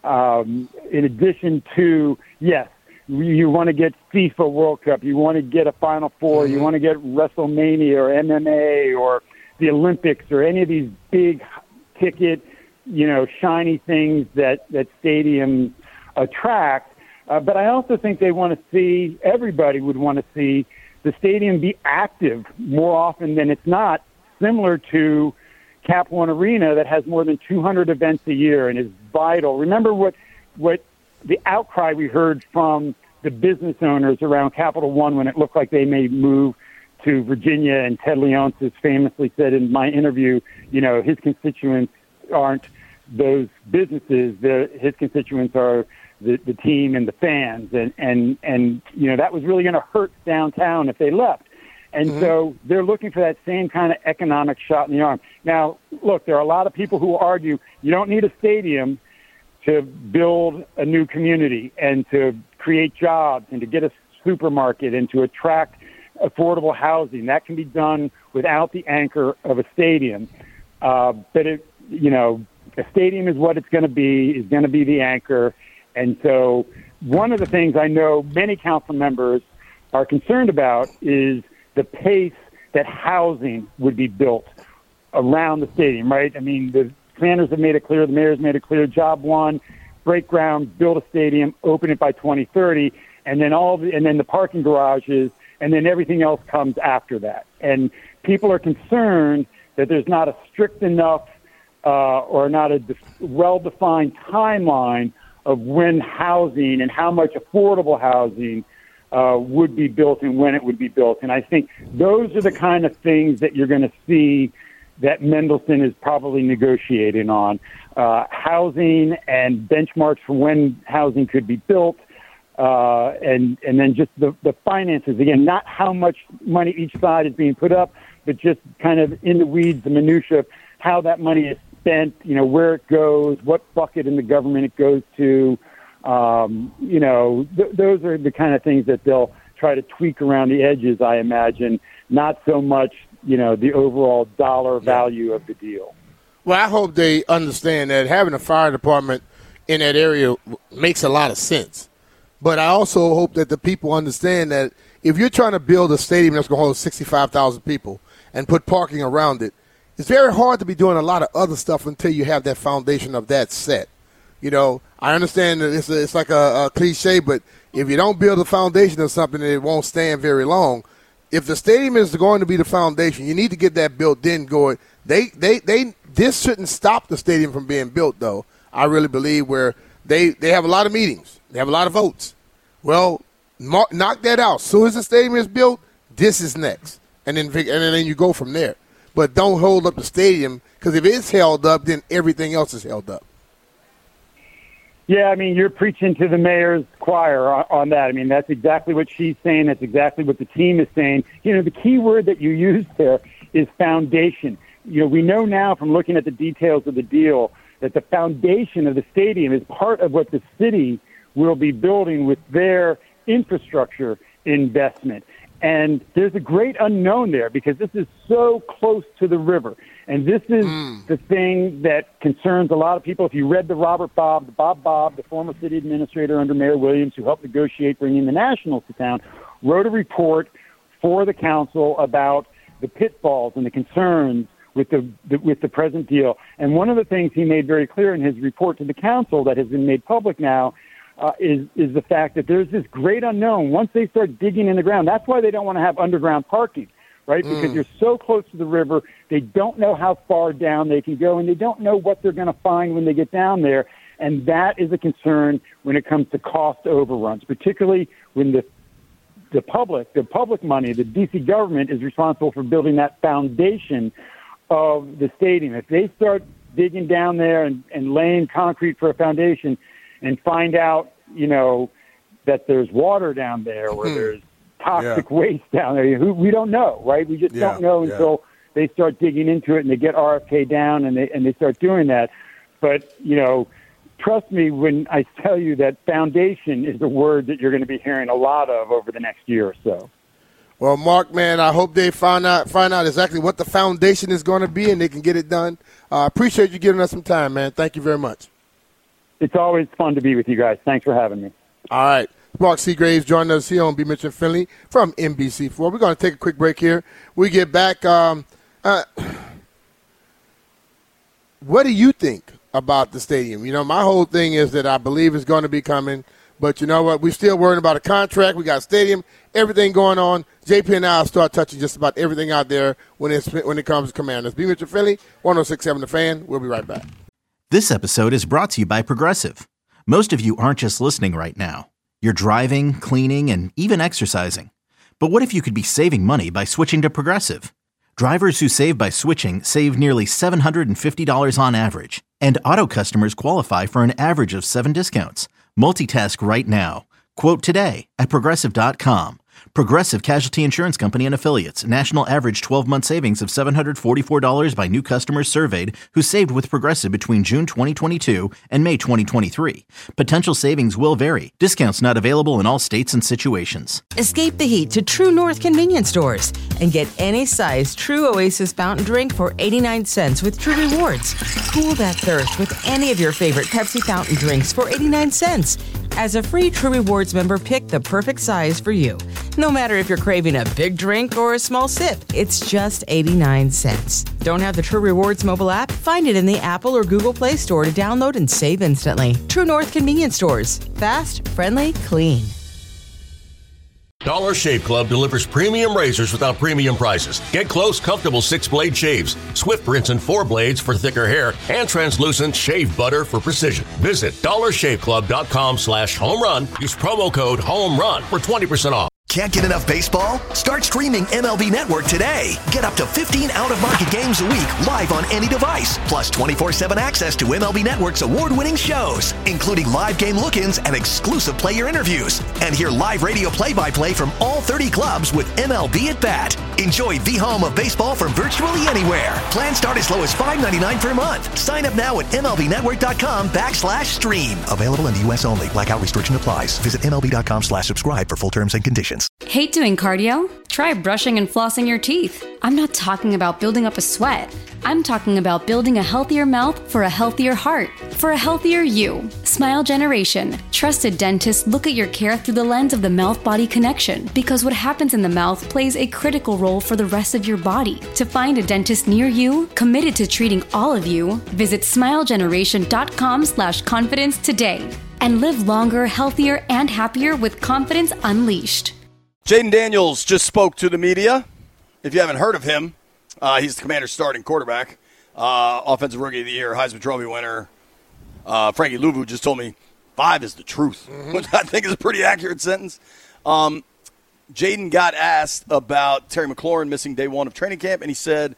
Um, in addition to, yes, you want to get FIFA World Cup, you want to get a Final Four, you want to get WrestleMania or M M A or the Olympics or any of these big ticket, you know, shiny things that, that stadiums attract. Uh, but I also think they want to see, everybody would want to see the stadium be active more often than it's not, similar to Cap One Arena that has more than two hundred events a year and is vital. Remember what what the outcry we heard from the business owners around Capital One when it looked like they may move to Virginia, and Ted Leonsis famously said in my interview, you know, his constituents aren't those businesses, the, his constituents are the, the team and the fans, and, and, and you know, that was really going to hurt downtown if they left. And mm-hmm. so they're looking for that same kind of economic shot in the arm. Now, look, there are a lot of people who argue you don't need a stadium to build a new community and to create jobs and to get a supermarket and to attract affordable housing. That can be done without the anchor of a stadium. Uh, but, it, you know, a stadium is what it's going to be, is going to be the anchor. And so one of the things I know many council members are concerned about is the pace that housing would be built around the stadium, right? I mean, the planners have made it clear, the mayor's made it clear, job one, break ground, build a stadium, open it by twenty thirty, and then all the, and then the parking garages, and then everything else comes after that. And people are concerned that there's not a strict enough uh, or not a def- well-defined timeline of when housing and how much affordable housing uh, would be built and when it would be built. And I think those are the kind of things that you're going to see that Mendelsohn is probably negotiating on. Uh, housing and benchmarks for when housing could be built, uh, and and then just the, the finances. Again, not how much money each side is being put up, but just kind of in the weeds, the minutia of how that money is spent, you know, where it goes, what bucket in the government it goes to. Um, you know, th- those are the kind of things that they'll try to tweak around the edges, I imagine, not so much, you know, the overall dollar value of the deal. Well, I hope they understand that having a fire department in that area makes a lot of sense. But I also hope that the people understand that if you're trying to build a stadium that's going to hold sixty-five thousand people and put parking around it, it's very hard to be doing a lot of other stuff until you have that foundation of that set. You know, I understand that it's, a, it's like a, a cliche, but if you don't build a foundation of something, it won't stand very long. If the stadium is going to be the foundation, you need to get that built then going. They, they, they, this shouldn't stop the stadium from being built, though. I really believe where they, they have a lot of meetings. They have a lot of votes. Well, mark, knock that out. As soon as the stadium is built, this is next. And then, and then you go from there. but don't hold up the stadium, because if it's held up, then everything else is held up. Yeah, I mean, you're preaching to the mayor's choir on, on that. I mean, that's exactly what she's saying. That's exactly what the team is saying. You know, the key word that you used there is foundation. You know, we know now from looking at the details of the deal that the foundation of the stadium is part of what the city will be building with their infrastructure investment. And there's a great unknown there because this is so close to the river. And this is mm. the thing that concerns a lot of people. If you read the Robert Bob, the Bob Bob, the former city administrator under Mayor Williams, who helped negotiate bringing the Nationals to town, wrote a report for the council about the pitfalls and the concerns with the, the with the present deal. And one of the things he made very clear in his report to the council that has been made public now uh, is is the fact that there's this great unknown. Once they start digging in the ground, that's why they don't want to have underground parking. Right, because mm. you're so close to the river, they don't know how far down they can go, and they don't know what they're going to find when they get down there. And that is a concern when it comes to cost overruns, particularly when the the public, the public money, the D C government is responsible for building that foundation of the stadium. If they start digging down there and, and laying concrete for a foundation and find out, you know, that there's water down there or mm. there's toxic yeah. waste down there. We don't know, right? We just yeah, don't know until yeah. they start digging into it and they get R F K down and they and they start doing that. But, you know, trust me when I tell you that foundation is the word that you're going to be hearing a lot of over the next year or so. Well, Mark, man, I hope they find out find out exactly what the foundation is going to be and they can get it done. I uh, appreciate you giving us some time, man. Thank you very much. It's always fun to be with you guys. Thanks for having me. All right. Mark Seagraves joining us here on B. Mitchell Finley from N B C four. We're going to take a quick break here. We get back. Um, uh, what do you think about the stadium? You know, my whole thing is that I believe it's going to be coming. But you know what? We're still worrying about a contract. We got a stadium, everything going on. J P and I will start touching just about everything out there when, it's, when it comes to Commanders. B. Mitchell Finley, one oh six point seven The Fan. We'll be right back. This episode is brought to you by Progressive. Most of you aren't just listening right now. You're driving, cleaning, and even exercising. But what if you could be saving money by switching to Progressive? Drivers who save by switching save nearly seven hundred fifty dollars on average. And auto customers qualify for an average of seven discounts. Multitask right now. Quote today at Progressive dot com. Progressive Casualty Insurance Company and Affiliates. National average twelve-month savings of seven hundred forty-four dollars by new customers surveyed who saved with Progressive between June twenty twenty-two and May twenty twenty-three. Potential savings will vary. Discounts not available in all states and situations. Escape the heat to True North convenience stores and get any size True Oasis fountain drink for eighty-nine cents with True Rewards. Cool that thirst with any of your favorite Pepsi fountain drinks for eighty-nine cents. As a free True Rewards member, pick the perfect size for you. No matter if you're craving a big drink or a small sip, it's just eighty-nine cents. Don't have the True Rewards mobile app? Find it in the Apple or Google Play Store to download and save instantly. True North convenience stores. Fast, friendly, clean. Dollar Shave Club delivers premium razors without premium prices. Get close, comfortable six-blade shaves, Swift rinse and four blades for thicker hair, and translucent shave butter for precision. Visit dollar shave club dot com slash home run. Use promo code HOMERUN for twenty percent off. Can't get enough baseball? Start streaming M L B Network today. Get up to fifteen out-of-market games a week live on any device, plus twenty-four seven access to M L B Network's award-winning shows, including live game look-ins and exclusive player interviews. And hear live radio play-by-play from all thirty clubs with M L B at Bat. Enjoy the home of baseball from virtually anywhere. Plans start as low as five ninety-nine per month. Sign up now at MLBnetwork.com backslash stream. Available in the U S only. Blackout restriction applies. Visit MLB.com slash subscribe for full terms and conditions. Hate doing cardio? Try brushing and flossing your teeth. I'm not talking about building up a sweat. I'm talking about building a healthier mouth for a healthier heart, for a healthier you. Smile Generation. Trusted dentists look at your care through the lens of the mouth-body connection because what happens in the mouth plays a critical role for the rest of your body. To find a dentist near you, committed to treating all of you, visit smilegeneration.com slash confidence today and live longer, healthier, and happier with confidence unleashed. Jayden Daniels just spoke to the media. If you haven't heard of him, uh, he's the Commanders' starting quarterback, uh, Offensive Rookie of the Year, Heisman Trophy winner. Uh, Frankie Louvu just told me five is the truth, mm-hmm. which I think is a pretty accurate sentence. Um, Jayden got asked about Terry McLaurin missing day one of training camp, and he said,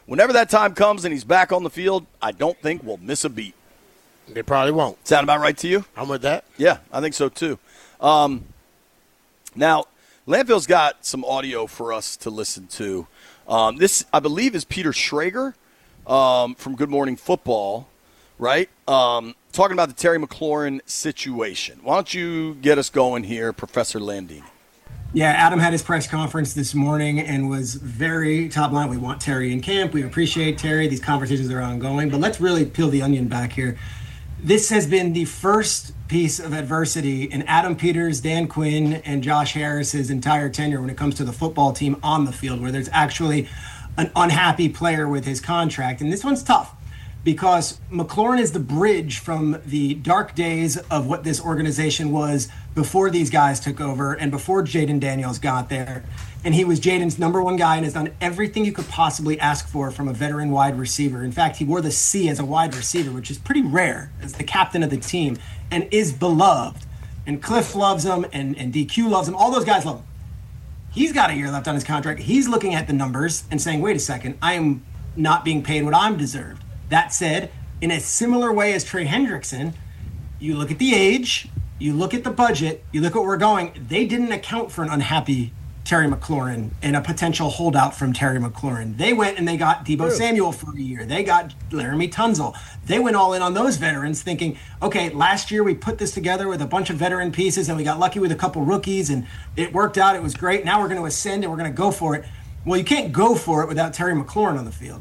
whenever that time comes and he's back on the field, I don't think we'll miss a beat. They probably won't. Sound about right to you? I'm with that. Yeah, I think so too. Um, now, Landfill's got some audio for us to listen to. Um, this, I believe, is Peter Schrager um, from Good Morning Football, right? Um, talking about the Terry McLaurin situation. Why don't you get us going here, Professor Landini? Yeah, Adam had his press conference this morning and was very top line. We want Terry in camp. We appreciate Terry. These conversations are ongoing. But let's really peel the onion back here. This has been the first piece of adversity in Adam Peters, Dan Quinn, and Josh Harris's entire tenure when it comes to the football team on the field, where there's actually an unhappy player with his contract. And this one's tough because McLaurin is the bridge from the dark days of what this organization was before these guys took over and before Jaden Daniels got there. And he was Jaden's number one guy and has done everything you could possibly ask for from a veteran wide receiver. In fact, he wore the C as a wide receiver, which is pretty rare as the captain of the team, and is beloved. And Cliff loves him, and, and D Q loves him. All those guys love him. He's got a year left on his contract. He's looking at the numbers and saying, wait a second, I am not being paid what I'm deserved. That said, in a similar way as Trey Hendrickson, you look at the age, you look at the budget, you look at where we're going. They didn't account for an unhappy Terry McLaurin and a potential holdout from Terry McLaurin. They went and they got Deebo Samuel for a year. They got Laramie Tunzel. They went all in on those veterans thinking, okay, last year we put this together with a bunch of veteran pieces and we got lucky with a couple rookies and it worked out. It was great. Now we're going to ascend and we're going to go for it. Well, you can't go for it without Terry McLaurin on the field.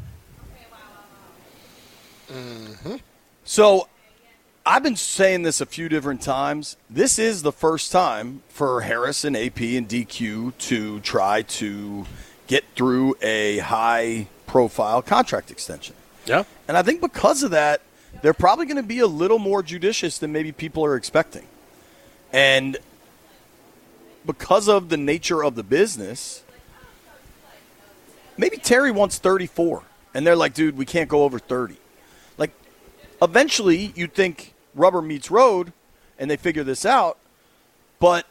Mm-hmm. So I've been saying this a few different times. This is the first time for Harris and A P and D Q to try to get through a high-profile contract extension. Yeah. And I think because of that, they're probably going to be a little more judicious than maybe people are expecting. And because of the nature of the business, maybe Terry wants thirty-four. And they're like, dude, we can't go over thirty. Like, eventually you'd think rubber meets road and they figure this out. But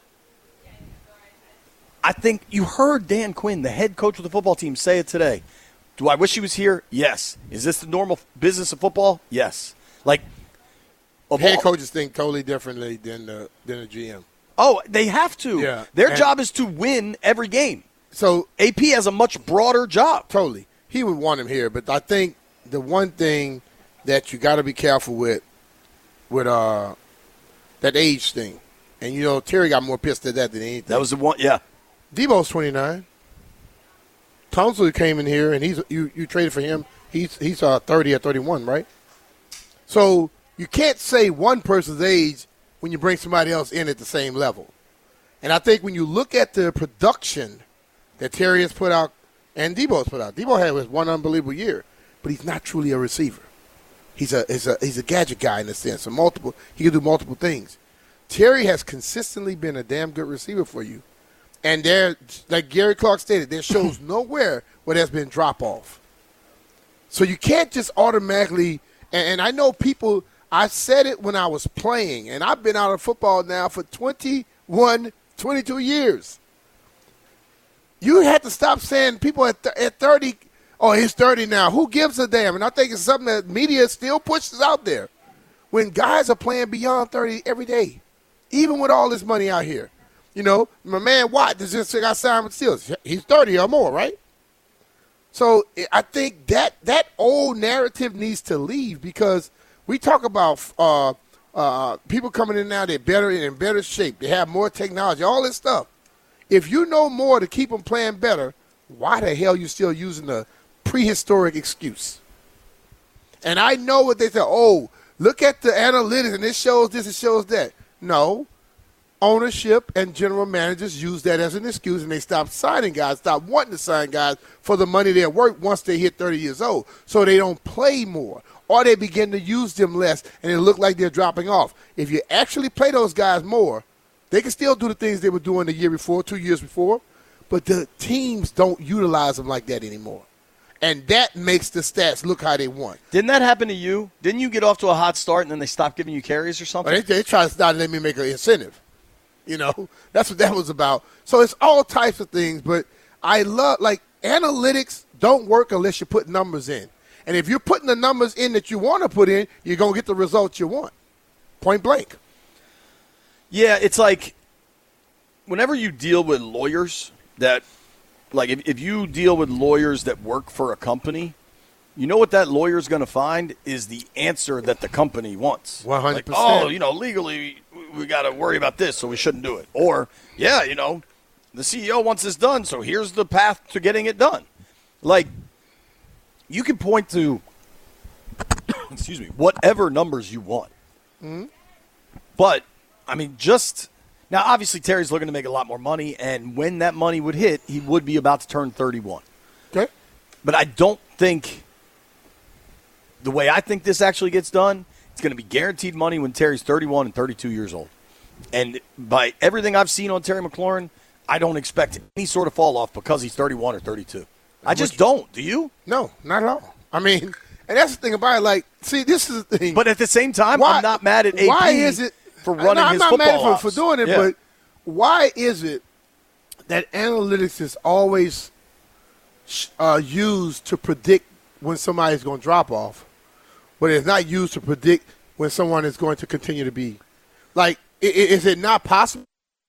I think you heard Dan Quinn, the head coach of the football team, say it today. Do I wish he was here? Yes. Is this the normal business of football? Yes. Like, of head all, coaches think totally differently than the than a G M. Oh, they have to. Yeah. Their And job is to win every game. So A P has a much broader job. Totally. He would want him here, but I think the one thing that you got to be careful with, with uh, that age thing, and you know Terry got more pissed at that than anything. That was the one, yeah. Debo's twenty-nine. Tunzel came in here, and he's you, you traded for him. He's he's uh, thirty or thirty-one, right? So you can't say one person's age when you bring somebody else in at the same level. And I think when you look at the production that Terry has put out and Debo's put out, Debo had was one unbelievable year, but he's not truly a receiver. He's a he's a he's a gadget guy in a sense. So multiple he can do multiple things. Terry has consistently been a damn good receiver for you. And there, like Gary Clark stated, there shows nowhere where there's been drop off. So you can't just automatically, and, and I know people, I said it when I was playing, and I've been out of football now for twenty-one, twenty-two years. You had to stop saying people at, th- at thirty, oh, he's thirty now. Who gives a damn? And I think it's something that media still pushes out there. When guys are playing beyond thirty every day, even with all this money out here. You know, my man Watt just got signed with Steelers. He's thirty or more, right? So I think that that old narrative needs to leave because we talk about uh, uh, people coming in now, they're better in better shape. They have more technology, all this stuff. If you know more to keep them playing better, why the hell are you still using the prehistoric excuse? And I know what they say, oh, look at the analytics and it shows this, it shows that. No. Ownership and general managers use that as an excuse, and they stop signing guys, stop wanting to sign guys for the money they're worth once they hit thirty years old, so they don't play more, or they begin to use them less, and it look like they're dropping off. If you actually play those guys more, they can still do the things they were doing the year before, two years before, but the teams don't utilize them like that anymore. And that makes the stats look how they want. Didn't that happen to you? Didn't you get off to a hot start, and then they stopped giving you carries or something? Well, they, they try to start letting me make an incentive. You know, that's what that was about. So it's all types of things, but I love, like, analytics don't work unless you put numbers in. And if you're putting the numbers in that you want to put in, you're going to get the results you want. Point blank. Yeah, it's like whenever you deal with lawyers that, like if, if you deal with lawyers that work for a company, you know what that lawyer's going to find is the answer that the company wants. one hundred percent. Like, oh, you know, legally we, we got to worry about this, so we shouldn't do it. Or, yeah, you know, the C E O wants this done, so here's the path to getting it done. Like, you can point to, excuse me, whatever numbers you want. Mm-hmm. But, I mean, just – now, obviously, Terry's looking to make a lot more money, and when that money would hit, he would be about to turn thirty-one. Okay. But I don't think – the way I think this actually gets done, it's going to be guaranteed money when Terry's thirty-one and thirty-two years old. And by everything I've seen on Terry McLaurin, I don't expect any sort of fall off because he's thirty-one or thirty-two. I just don't. Do you? No, not at all. I mean, and that's the thing about it. Like, see, this is the thing. But at the same time, why, I'm not mad at A P why is it, for running no, I'm his not football mad at ops. for, for doing it, Yeah. but why is it that analytics is always uh, used to predict when somebody's going to drop off, but it's not used to predict when someone is going to continue to be? Like, i- i- is it not possible?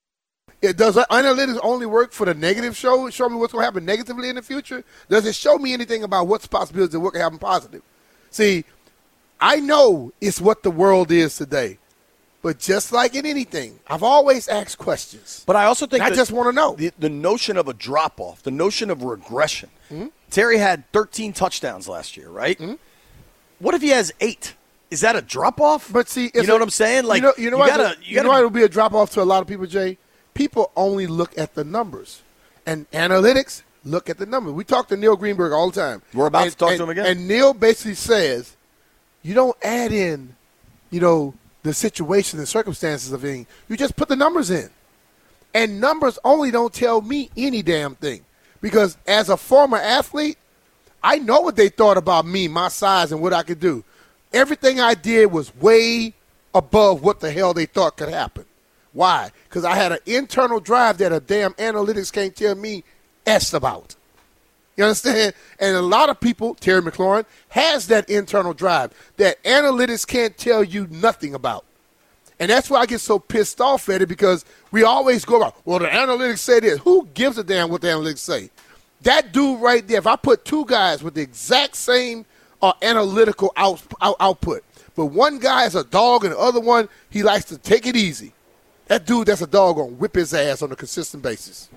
It does analytics only work for the negative show? Show me what's going to happen negatively in the future? Does it show me anything about what's possibilities of what can happen positive? See, I know it's what the world is today, but just like in anything, I've always asked questions. But I also think I that just want to know the, the notion of a drop off, the notion of regression. Mm-hmm. Terry had thirteen touchdowns last year, right? Mm-hmm. What if he has eight? Is that a drop off? But see, you know what I'm saying? Like, you know, you know, what, gotta, you you know gotta, why it would be a drop off to a lot of people, Jay? People only look at the numbers, and analytics look at the numbers. We talk to Neil Greenberg all the time. We're about and, to talk and, to him again. And Neil basically says, you don't add in, you know, the situation and circumstances of anything. You just put the numbers in. And numbers only don't tell me any damn thing. Because as a former athlete, I know what they thought about me, my size, and what I could do. Everything I did was way above what the hell they thought could happen. Why? Because I had an internal drive that a damn analytics can't tell me S about. You understand? And a lot of people, Terry McLaurin, has that internal drive that analytics can't tell you nothing about. And that's why I get so pissed off at it, because we always go about, well, the analytics say this. Who gives a damn what the analytics say? That dude right there, if I put two guys with the exact same uh, analytical out, out, output, but one guy is a dog and the other one, he likes to take it easy. That dude that's a dog going to whip his ass on a consistent basis.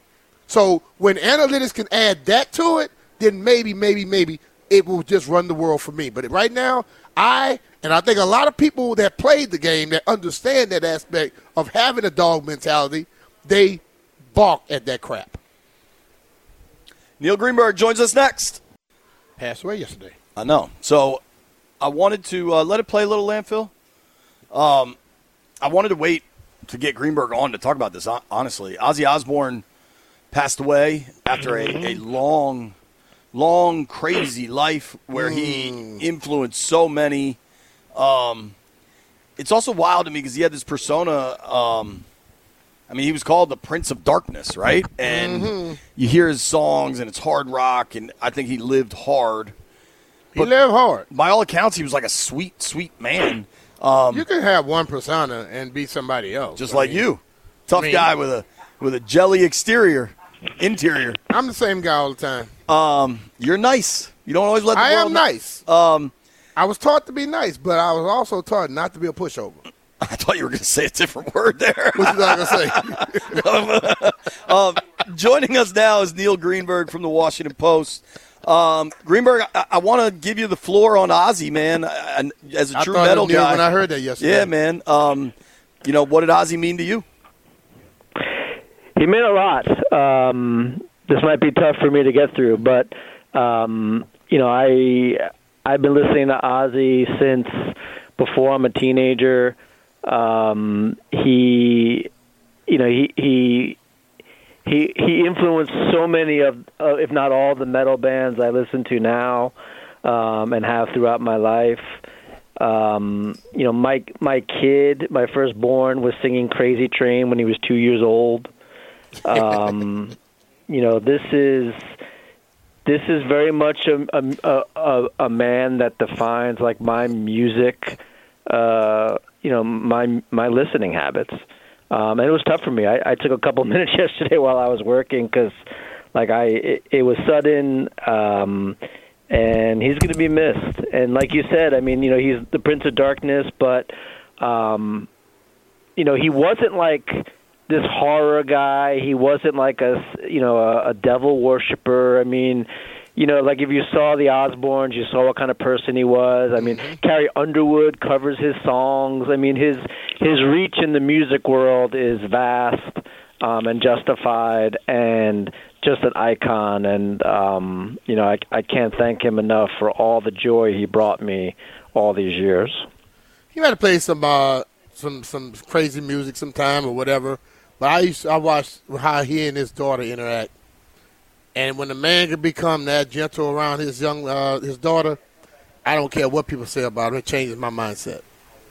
So when analytics can add that to it, then maybe, maybe, maybe it will just run the world for me. But right now, I, and I think a lot of people that played the game that understand that aspect of having a dog mentality, they balk at that crap. Neil Greenberg joins us next. Passed away yesterday. I know. So I wanted to uh, let it play a little, Landfill. Um, I wanted to wait to get Greenberg on to talk about this, honestly. Ozzy Osbourne passed away after a, a long, long, crazy life where he influenced so many. Um, it's also wild to me because he had this persona. Um, I mean, he was called the Prince of Darkness, right? And Mm-hmm. you hear his songs, and it's hard rock, and I think he lived hard. He lived hard. By all accounts, he was like a sweet, sweet man. Um, You can have one persona and be somebody else. just I like mean, you. Tough I mean- guy with a with a jelly exterior, interior. I'm the same guy all the time. Um, you're nice. You don't always let the I world am know- nice. Um, I was taught to be nice, but I was also taught not to be a pushover. I thought you were going to say a different word there. What you going to say? um, joining us now is Neil Greenberg from the Washington Post. Um, Greenberg, I, I want to give you the floor on Ozzy, man. I, as a I true thought metal of Neil guy, when I heard that yesterday. yeah, man. Um, you know, what did Ozzy mean to you? He meant a lot. Um, this might be tough for me to get through, but um, you know, I I've been listening to Ozzy since before I'm a teenager. Um, he, you know, he he he he influenced so many of, uh, if not all, the metal bands I listen to now um, and have throughout my life. Um, you know, my my kid, my firstborn, was singing "Crazy Train" when he was two years old. Um, you know, this is this is very much a a, a, a man that defines like my music, uh, you know, my my listening habits. Um, and it was tough for me. I, I took a couple minutes yesterday while I was working because, like, I it, it was sudden, um, and he's going to be missed. And like you said, I mean, you know, he's the Prince of Darkness, but, um, you know, he wasn't like this horror guy. He wasn't like a, you know, a, a devil worshiper. I mean, you know, like if you saw the Osbournes, you saw what kind of person he was. I mean, mm-hmm. Carrie Underwood covers his songs. I mean, his his reach in the music world is vast um, and justified, and just an icon. And um, you know, I, I can't thank him enough for all the joy he brought me all these years. He might have played some uh, some some crazy music sometime or whatever, but I used to, I watched how he and his daughter interact. And when a man can become that gentle around his young uh, his daughter, I don't care what people say about him. It changes my mindset.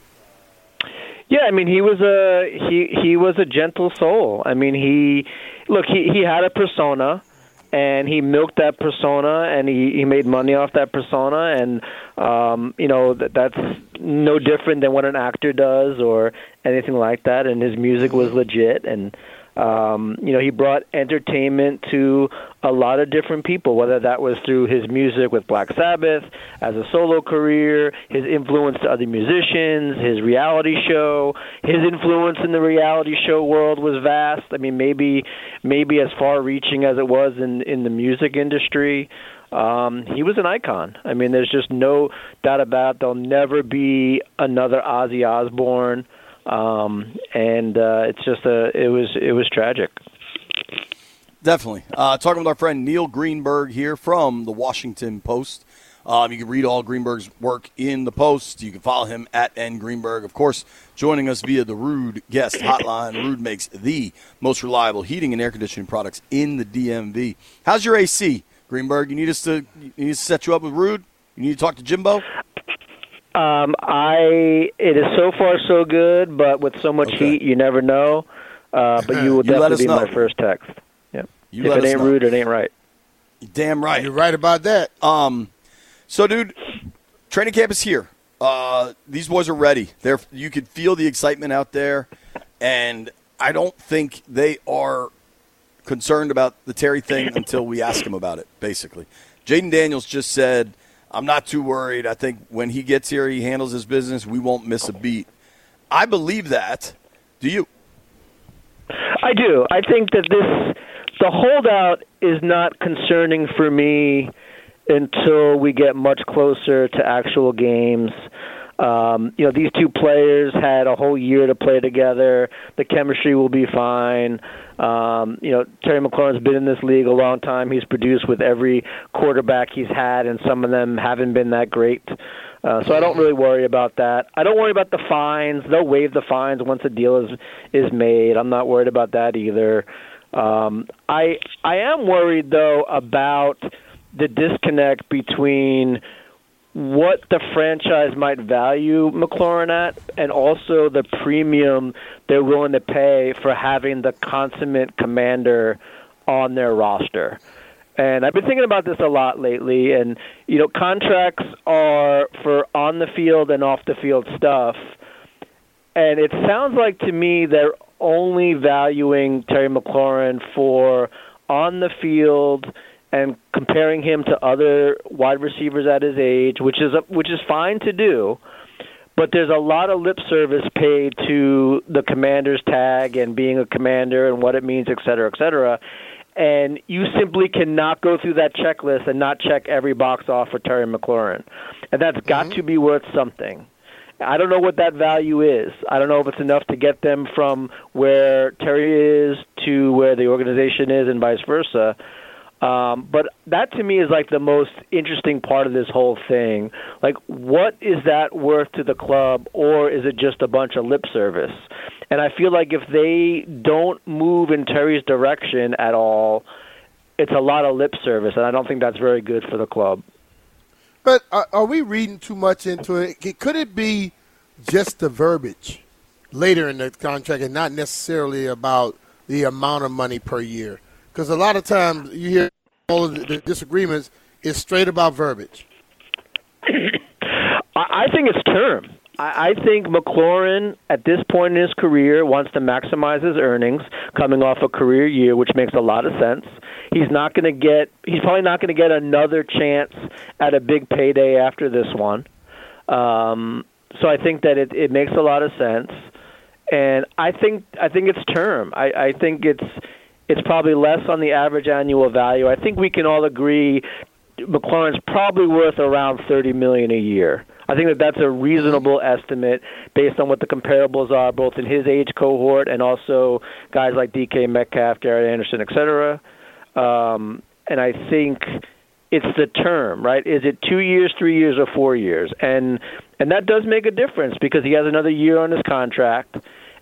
Yeah, I mean, he was a he he was a gentle soul. I mean, he look he, he had a persona, and he milked that persona, and he, he made money off that persona, and um, you know that that's no different than what an actor does or anything like that. And his music was legit, and um, you know he brought entertainment to a lot of different people, whether that was through his music with Black Sabbath, as a solo career, his influence to other musicians, his reality show. His influence in the reality show world was vast. I mean, maybe maybe as far-reaching as it was in, in the music industry. Um, he was an icon. I mean, there's just no doubt about it. There'll never be another Ozzy Osbourne, um, and uh, it's just a it was it was tragic. Definitely. Uh, talking with our friend Neil Greenberg here from the Washington Post. Um, you can read all Greenberg's work in the Post. You can follow him at N Greenberg. Of course, joining us via the Ruud Guest Hotline. Ruud makes the most reliable heating and air conditioning products in the D M V. How's your A C, Greenberg? You need us to, you need us to set you up with Ruud? You need to talk to Jimbo? Um, I it is so far so good, but with so much okay. heat, you never know. Uh, but you will you definitely be know. my first text. You if it ain't rude, it ain't right. You're damn right. You're right about that. Um, so, dude, training camp is here. Uh, these boys are ready. They're, you could feel the excitement out there, and I don't think they are concerned about the Terry thing until we ask him about it, basically. Jaden Daniels just said, I'm not too worried. I think when he gets here, he handles his business. We won't miss a beat. I believe that. Do you? I do. I think that this – the holdout is not concerning for me until we get much closer to actual games. Um, you know, these two players had a whole year to play together. The chemistry will be fine. Um, you know, Terry McLaurin's been in this league a long time. He's produced with every quarterback he's had, and some of them haven't been that great. Uh, so I don't really worry about that. I don't worry about the fines. They'll waive the fines once a deal is is made. I'm not worried about that either. Um, I I am worried, though, about the disconnect between what the franchise might value McLaurin at and also the premium they're willing to pay for having the consummate commander on their roster. And I've been thinking about this a lot lately, and, you know, contracts are for on-the-field and off-the-field stuff, and it sounds like to me they're only valuing Terry McLaurin for on the field and comparing him to other wide receivers at his age, which is a, which is fine to do. But there's a lot of lip service paid to the commander's tag and being a commander and what it means, et cetera, et cetera. And you simply cannot go through that checklist and not check every box off for Terry McLaurin. And that's got mm-hmm. to be worth something. I don't know what that value is. I don't know if it's enough to get them from where Terry is to where the organization is and vice versa. Um, but that to me is like the most interesting part of this whole thing. Like, what is that worth to the club, or is it just a bunch of lip service? And I feel like if they don't move in Terry's direction at all, it's a lot of lip service, and I don't think that's very good for the club. But are, are we reading too much into it? Could it be just the verbiage later in the contract and not necessarily about the amount of money per year? Because a lot of times you hear all of the disagreements is straight about verbiage? I think it's term. I think McLaurin, at this point in his career, wants to maximize his earnings coming off a career year, which makes a lot of sense. He's not going to get. He's probably not going to get another chance at a big payday after this one. Um, so I think that it, it makes a lot of sense, and I think I think it's term. I, I think it's it's probably less on the average annual value. I think we can all agree McLaurin's probably worth around thirty million dollars a year. I think that that's a reasonable estimate based on what the comparables are, both in his age cohort and also guys like D K Metcalf, Jared Anderson, et cetera. Um, and I think it's the term, right? Is it two years, three years, or four years? And and that does make a difference because he has another year on his contract,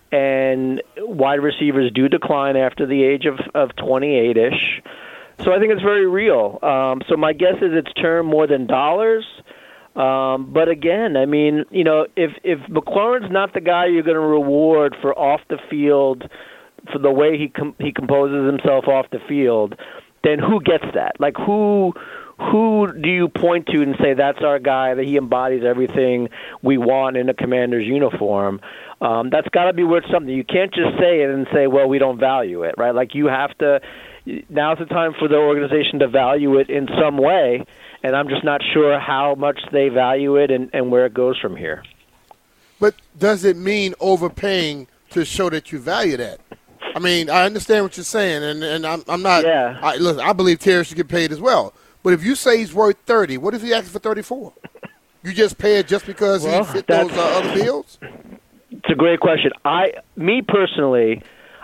and wide receivers do decline after the age of, of twenty-eight-ish. So I think it's very real. Um, so my guess is it's term more than dollars. Um, but again, I mean, you know, if if McLaurin's not the guy you're going to reward for off the field, for the way he com- he composes himself off the field, then who gets that? Like who who do you point to and say that's our guy, that he embodies everything we want in a Commander's uniform? Um, that's got to be worth something. You can't just say it and say, well, we don't value it, right? Like you have to. Now's the time for the organization to value it in some way. And I'm just not sure how much they value it and, and where it goes from here. But does it mean overpaying to show that you value that? I mean, I understand what you're saying, and, and I'm, I'm not yeah. – I, listen, I believe Terry should get paid as well. But if you say he's worth thirty, what if he asks for thirty-four? You just pay it just because well, he fit those uh, other bills? It's a great question. I, me personally,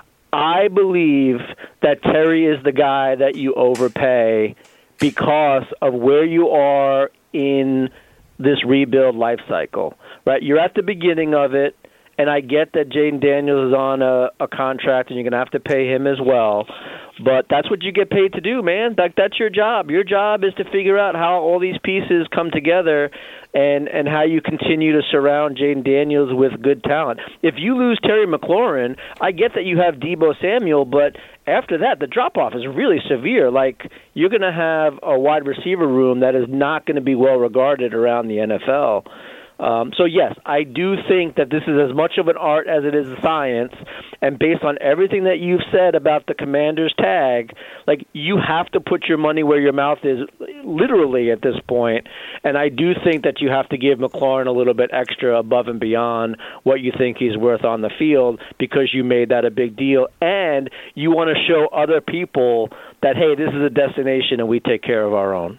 I believe that Terry is the guy that you overpay because of where you are in this rebuild life cycle, right? You're at the beginning of it, and I get that Jaden Daniels is on a, a contract, and you're going to have to pay him as well. But that's what you get paid to do, man. That, that's your job. Your job is to figure out how all these pieces come together and, and how you continue to surround Jaden Daniels with good talent. If you lose Terry McLaurin, I get that you have Deebo Samuel, but after that, the drop-off is really severe. Like, you're going to have a wide receiver room that is not going to be well-regarded around the N F L. Um, so, yes, I do think that this is as much of an art as it is a science, and based on everything that you've said about the Commander's tag, like, you have to put your money where your mouth is literally at this point, and I do think that you have to give McLaurin a little bit extra above and beyond what you think he's worth on the field because you made that a big deal, and you want to show other people that, hey, this is a destination and we take care of our own.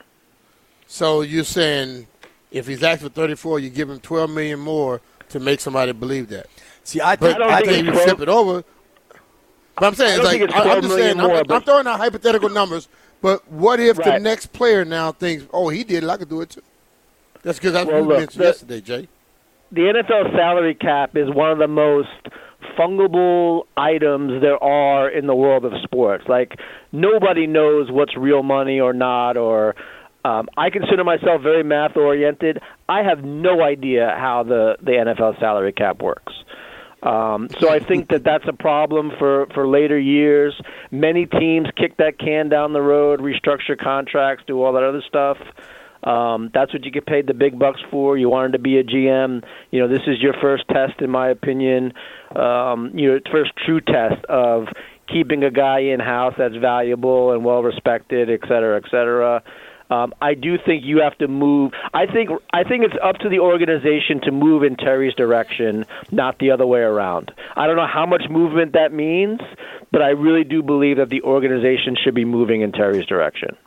So you're saying – if he's asked for thirty-four, you give him twelve million dollars more to make somebody believe that. See, I think, I I think you flip it over. But I'm saying, it's like, it's I'm just saying, more, I'm, I'm throwing out hypothetical numbers, but what if right. the next player now thinks, oh, he did it, I could do it too? That's because that's well, what we look, mentioned the, yesterday, Jay. The N F L salary cap is one of the most fungible items there are in the world of sports. Like, nobody knows what's real money or not, or Um, I consider myself very math-oriented. I have no idea how the, the N F L salary cap works. Um, so I think that that's a problem for, for later years. Many teams kick that can down the road, restructure contracts, do all that other stuff. Um, that's what you get paid the big bucks for. You wanted to be a G M. You know, this is your first test, in my opinion, um, your first true test of keeping a guy in-house that's valuable and well-respected, et cetera, et cetera. Um, I do think you have to move. I think I think it's up to the organization to move in Terry's direction, not the other way around. I don't know how much movement that means, but I really do believe that the organization should be moving in Terry's direction.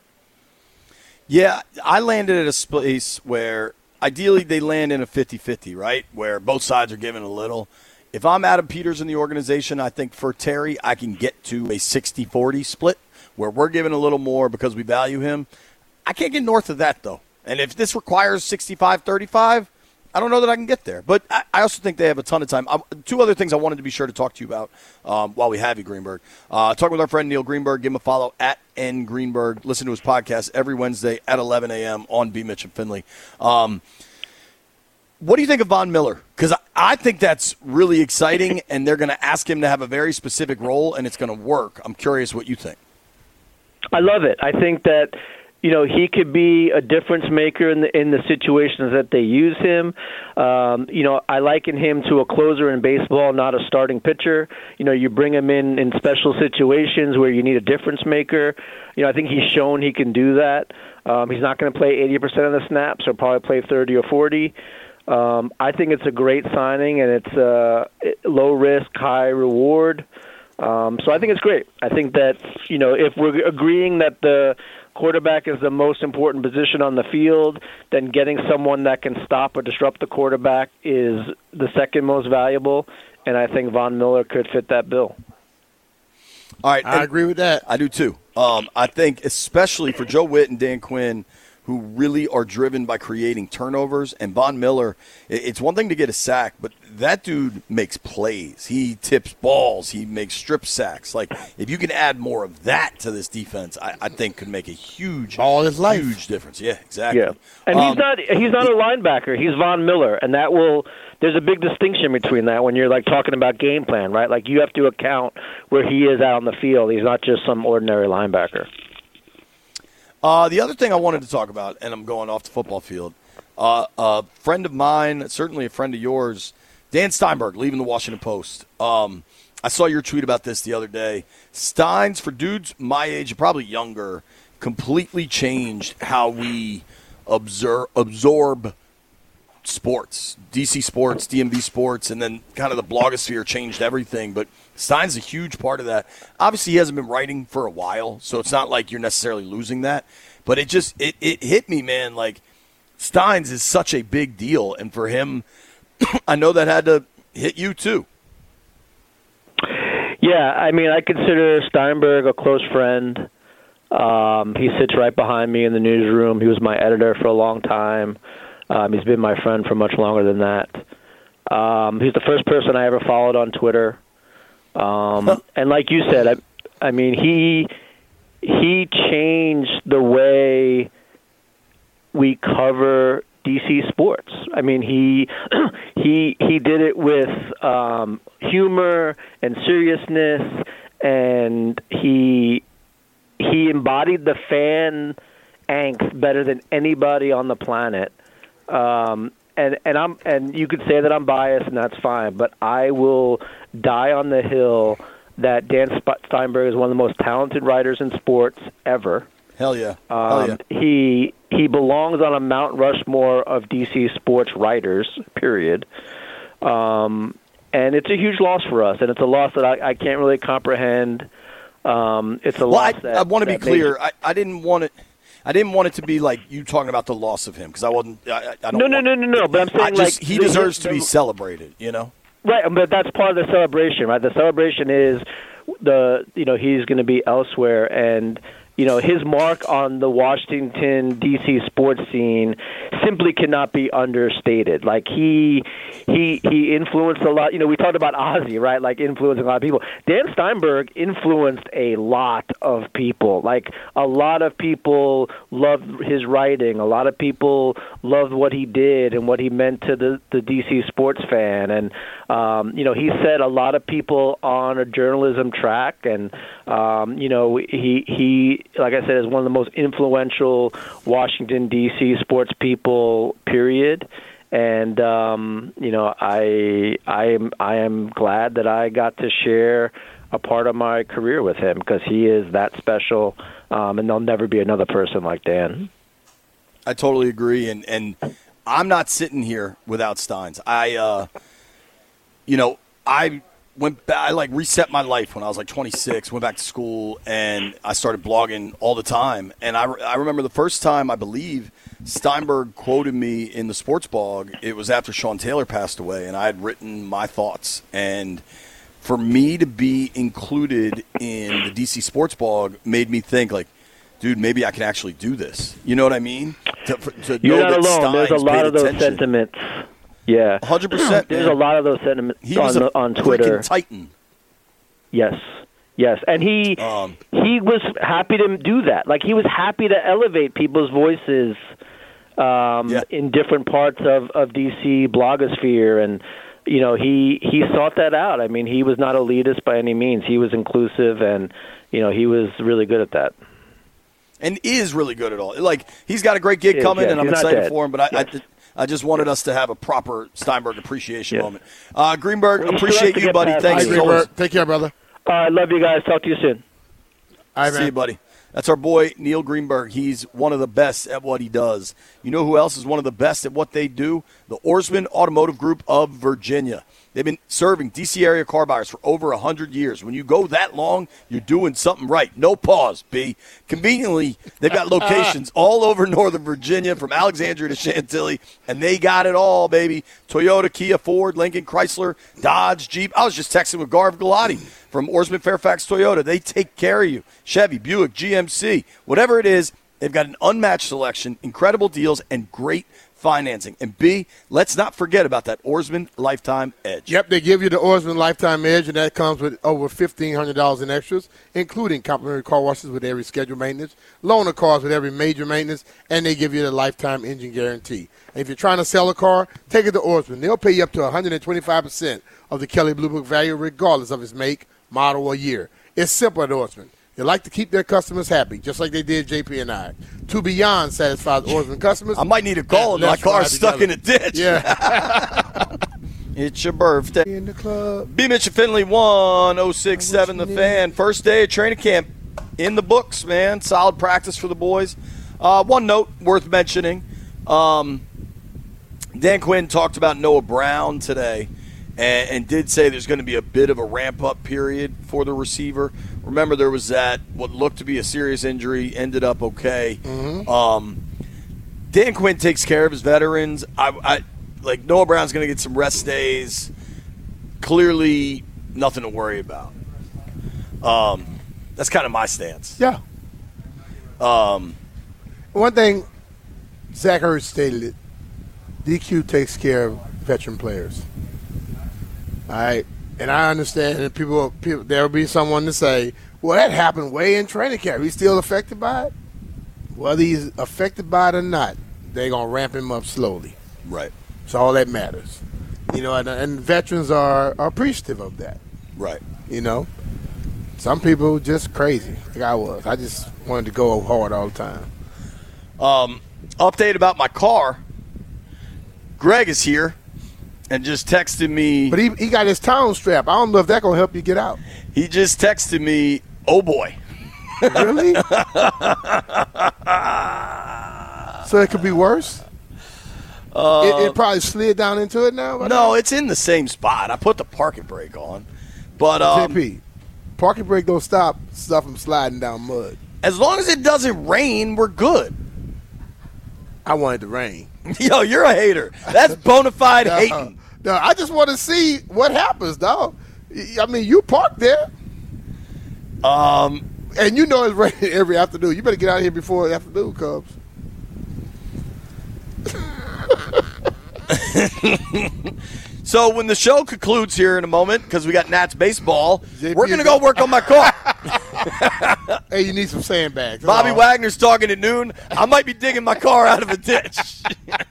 Yeah, I landed at a place where ideally they land in a fifty-fifty, right, where both sides are giving a little. If I'm Adam Peters in the organization, I think for Terry I can get to a sixty forty split where we're giving a little more because we value him. I can't get north of that, though. And if this requires sixty-five thirty-five, I don't know that I can get there. But I, I also think they have a ton of time. I, two other things I wanted to be sure to talk to you about um, while we have you, Greenberg. Uh, talking with our friend Neil Greenberg. Give him a follow at N Greenberg. Listen to his podcast every Wednesday at eleven a.m. on B. Mitch and Finley. Um, what do you think of Von Miller? Because I, I think that's really exciting, and they're going to ask him to have a very specific role, and it's going to work. I'm curious what you think. I love it. I think that, you know, he could be a difference maker in the in the situations that they use him. Um, you know, I liken him to a closer in baseball, not a starting pitcher. You know, you bring him in in special situations where you need a difference maker. You know, I think he's shown he can do that. Um, he's not going to play eighty percent of the snaps. He'll probably play thirty or forty. Um, I think it's a great signing, and it's uh, low risk, high reward. Um, so I think it's great. I think that, you know, if we're agreeing that the quarterback is the most important position on the field, then getting someone that can stop or disrupt the quarterback is the second most valuable, and I think Von Miller could fit that bill. All right, I agree with that. I do too. Um, I think especially for Joe Witt and Dan Quinn, who really are driven by creating turnovers, and Von Miller, it's one thing to get a sack, but that dude makes plays. He tips balls. He makes strip sacks. Like, if you can add more of that to this defense, I, I think could make a huge, All his life. huge difference. Yeah, exactly. Yeah, and um, he's not he's not a linebacker. He's Von Miller, and that will. There's a big distinction between that when you're like talking about game plan, right? Like you have to account where he is out on the field. He's not just some ordinary linebacker. Uh, the other thing I wanted to talk about, and I'm going off the football field, uh, a friend of mine, certainly a friend of yours, Dan Steinberg, leaving the Washington Post. Um, I saw your tweet about this the other day. Steins, for dudes my age, probably younger, completely changed how we observe, absorb sports. D C Sports, D M V Sports, and then kind of the blogosphere changed everything. But Stein's a huge part of that. Obviously, he hasn't been writing for a while, so it's not like you're necessarily losing that. But it just it, it hit me, man. Like, Steins is such a big deal, and for him, I know that had to hit you too. Yeah, I mean, I consider Steinberg a close friend. Um, he sits right behind me in the newsroom. He was my editor for a long time. Um, he's been my friend for much longer than that. Um, he's the first person I ever followed on Twitter. Um, and like you said, I, I mean, he he changed the way we cover D C sports. I mean, he he he did it with um, humor and seriousness, and he he embodied the fan angst better than anybody on the planet. Um, and and I'm and you could say that I'm biased, and that's fine. But I will die on the hill that Dan Steinberg is one of the most talented writers in sports ever. Hell yeah! Um, Hell yeah! He he belongs on a Mount Rushmore of D C sports writers. Period. Um, and it's a huge loss for us, and it's a loss that I, I can't really comprehend. Um, it's a well, loss. I, that, I want to be that clear. makes, I, I didn't want it. I didn't want it to be like you talking about the loss of him because I wasn't. I, I don't. No, no, want, no, no, no. But I'm saying I just, like he the, deserves the, to be celebrated. You know. Right, but that's part of the celebration, right? The celebration is the you know he's going to be elsewhere, and you know his mark on the Washington D C sports scene simply cannot be understated. Like he he he influenced a lot. You know, we talked about Ozzie, right? Like influencing a lot of people. Dan Steinberg influenced a lot of people. Like a lot of people loved his writing. A lot of people loved what he did and what he meant to the the D C sports fan. And um, you know, he set a lot of people on a journalism track. And um, you know, he he like I said, is one of the most influential Washington D C sports people. Period. And um, you know, I I am I am glad that I got to share a part of my career with him because he is that special, um, and there'll never be another person like Dan. I totally agree, and and I'm not sitting here without Steins. I, uh, you know, I went back, I like reset my life when I was like twenty-six. Went back to school, and I started blogging all the time. And I I remember the first time I believe Steinberg quoted me in the sports blog. It was after Sean Taylor passed away, and I had written my thoughts. And for me to be included in the D C sports blog made me think, like, dude, maybe I can actually do this. You know what I mean? To, for, to You're know not that alone. There's a Steins lot paid of those attention. sentiments. Yeah, one hundred percent. There's man. a lot of those sentiments He was on, a on Twitter. freaking titan. Yes. Yes, and he Um, he was happy to do that. Like he was happy to elevate people's voices um, Yeah. in different parts of, of D C blogosphere, and you know he he sought that out. I mean, he was not elitist by any means. He was inclusive, and you know he was really good at that. and is really good at all. Like, he's got a great gig Is, coming, yes. and I'm He's not excited dead. for him, but I, Yes. I, I just wanted us to have a proper Steinberg appreciation Yes. moment. Uh, Greenberg, Well, you appreciate still have to you, get buddy. past Thanks Mike as always. Greenberg, take care, brother. All right, love you guys. Talk to you soon. All right, See man. you, buddy. That's our boy, Neil Greenberg. He's one of the best at what he does. You know who else is one of the best at what they do? The Oarsman Automotive Group of Virginia. They've been serving D C area car buyers for over one hundred years. When you go that long, you're doing something right. No pause, B. Conveniently, they've got locations all over Northern Virginia, from Alexandria to Chantilly, and they got it all, baby. Toyota, Kia, Ford, Lincoln, Chrysler, Dodge, Jeep. I was just texting with Garv Galati from Oarsman Fairfax Toyota. They take care of you. Chevy, Buick, G M C, whatever it is, they've got an unmatched selection, incredible deals, and great financing. And B, let's not forget about that Oarsman Lifetime Edge. Yep, they give you the Oarsman Lifetime Edge, and that comes with over fifteen hundred dollars in extras, including complimentary car washes with every scheduled maintenance, loaner cars with every major maintenance, and they give you the lifetime engine guarantee. And if you're trying to sell a car, take it to Oarsman. They'll pay you up to one hundred twenty-five percent of the Kelley Blue Book value, regardless of its make, model, or year. It's simple at Oarsman. They like to keep their customers happy, just like they did J P and I. To beyond satisfy the Oarsman customers. I might need a call and my Let's car's ride stuck together. in a ditch. Yeah. It's your birthday. In the club. B. Mitchell Finley, one oh six point seven The Fan. First day of training camp in the books, man. Solid practice for the boys. Uh, one note worth mentioning. Um, Dan Quinn talked about Noah Brown today and, and did say there's going to be a bit of a ramp-up period for the receiver. Remember, there was that, what looked to be a serious injury, ended up okay. Mm-hmm. Um, Dan Quinn takes care of his veterans. I, I like Noah Brown's going to get some rest days. Clearly, nothing to worry about. Um, that's kind of my stance. Yeah. Um, One thing Zach Ertz stated, it, D Q takes care of veteran players. All right? And I understand that people, people there will be someone to say, well, that happened way in training camp. He's still affected by it? Whether he's affected by it or not, they're going to ramp him up slowly. Right. It's all that matters. You know, and, and veterans are, are appreciative of that. Right. You know? Some people just crazy, like I was. I just wanted to go hard all the time. Um, update about my car. Greg is here and just texted me. But he, he got his town strap. I don't know if that's going to help you get out. He just texted me, oh, boy. Really? So it could be worse? Uh, it, it probably slid down into it now? No, it's in the same spot. I put the parking brake on. But um, J P, parking brake don't stop stuff from sliding down mud. as long as it doesn't rain, we're good. I wanted to rain. Yo, you're a hater. That's bona fide no, hating. No, I just want to see what happens, dog. I mean, you parked there. Um, and you know it's raining every afternoon. You better get out of here before the afternoon comes. So when the show concludes here in a moment, because we got Nats baseball, J P we're going to go work on my car. Hey, you need some sandbags. That's Bobby all. Wagner's talking at noon. I might be digging my car out of a ditch.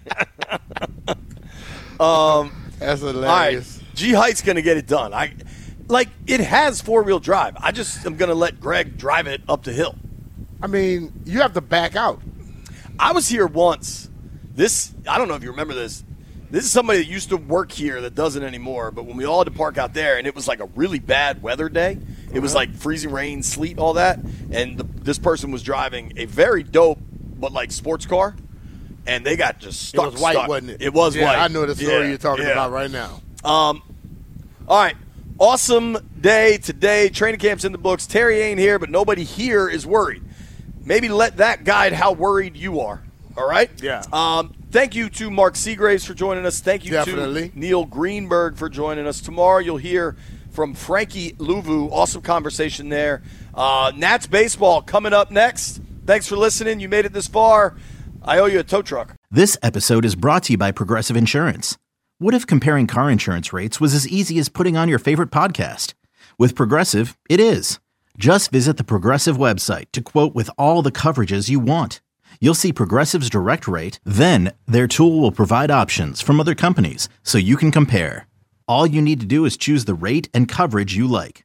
um, That's hilarious. all right, G Height's going to get it done. I like it has four wheel drive. I just am going to let Greg drive it up the hill. I mean, you have to back out. I was here once. This I don't know if you remember this. This is somebody that used to work here that doesn't anymore. But when we all had to park out there, and it was like a really bad weather day, it was like freezing rain, sleet, all that. And the, this person was driving a very dope, but like sports car, and they got just stuck. It was white, stuck. wasn't it? It was yeah, white. I know the story Yeah, you're talking yeah. about right now. Um, all right. Awesome day today. Training camp's in the books. Terry ain't here, but nobody here is worried. Maybe let that guide how worried you are. All right? Yeah. Um, thank you to Mark Seagraves for joining us. Thank you Definitely. to Neil Greenberg for joining us. Tomorrow you'll hear from Frankie Louvu. Awesome conversation there. Uh, Nats baseball coming up next. Thanks for listening. You made it this far. I owe you a tow truck. This episode is brought to you by Progressive Insurance. What if comparing car insurance rates was as easy as putting on your favorite podcast? With Progressive, it is. Just visit the Progressive website to quote with all the coverages you want. You'll see Progressive's direct rate, then their tool will provide options from other companies so you can compare. All you need to do is choose the rate and coverage you like.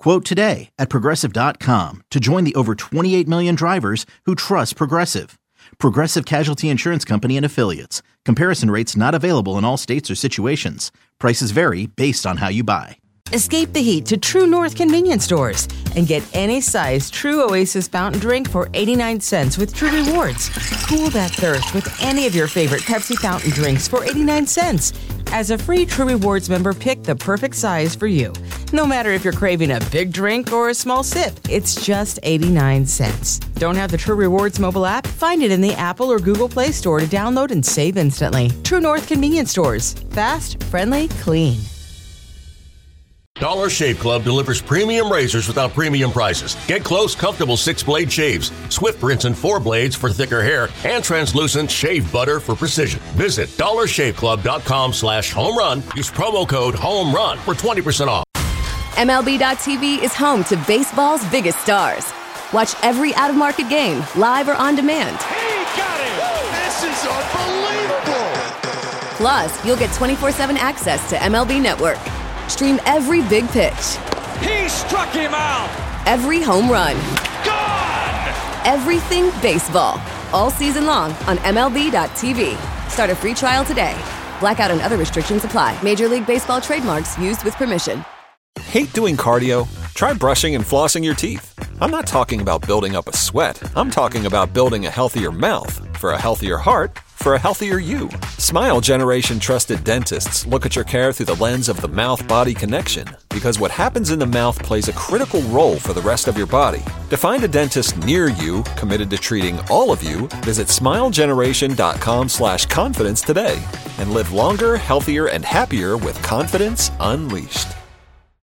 Quote today at Progressive dot com to join the over twenty-eight million drivers who trust Progressive. Progressive Casualty Insurance Company and Affiliates. Comparison rates not available in all states or situations. Prices vary based on how you buy. Escape the heat to True North convenience stores and get any size True Oasis fountain drink for eighty-nine cents with True Rewards. Cool that thirst with any of your favorite Pepsi fountain drinks for eighty-nine cents. As a free True Rewards member, pick the perfect size for you. No matter if you're craving a big drink or a small sip, it's just eighty-nine cents. Don't have the True Rewards mobile app? Find it in the Apple or Google Play Store to download and save instantly. True North convenience stores. Fast, friendly, clean. Dollar Shave Club delivers premium razors without premium prices. Get close, comfortable six-blade shaves, Swift rinse and four blades for thicker hair, and translucent shave butter for precision. Visit dollar shave club dot com slash home run. Use promo code HOMERUN for twenty percent off. M L B dot T V is home to baseball's biggest stars. Watch every out-of-market game, live or on demand. He got it! This is unbelievable! Plus, you'll get twenty-four seven access to M L B Network. Stream every big pitch. He struck him out! Every home run. Gone! Everything baseball. All season long on M L B dot T V. Start a free trial today. Blackout and other restrictions apply. Major League Baseball trademarks used with permission. Hate doing cardio? Try brushing and flossing your teeth. I'm not talking about building up a sweat. I'm talking about building a healthier mouth for a healthier heart for a healthier you. Smile Generation trusted dentists look at your care through the lens of the mouth-body connection, because what happens in the mouth plays a critical role for the rest of your body. To find a dentist near you committed to treating all of you, visit smile generation dot com slash confidence today and live longer, healthier, and happier with confidence unleashed.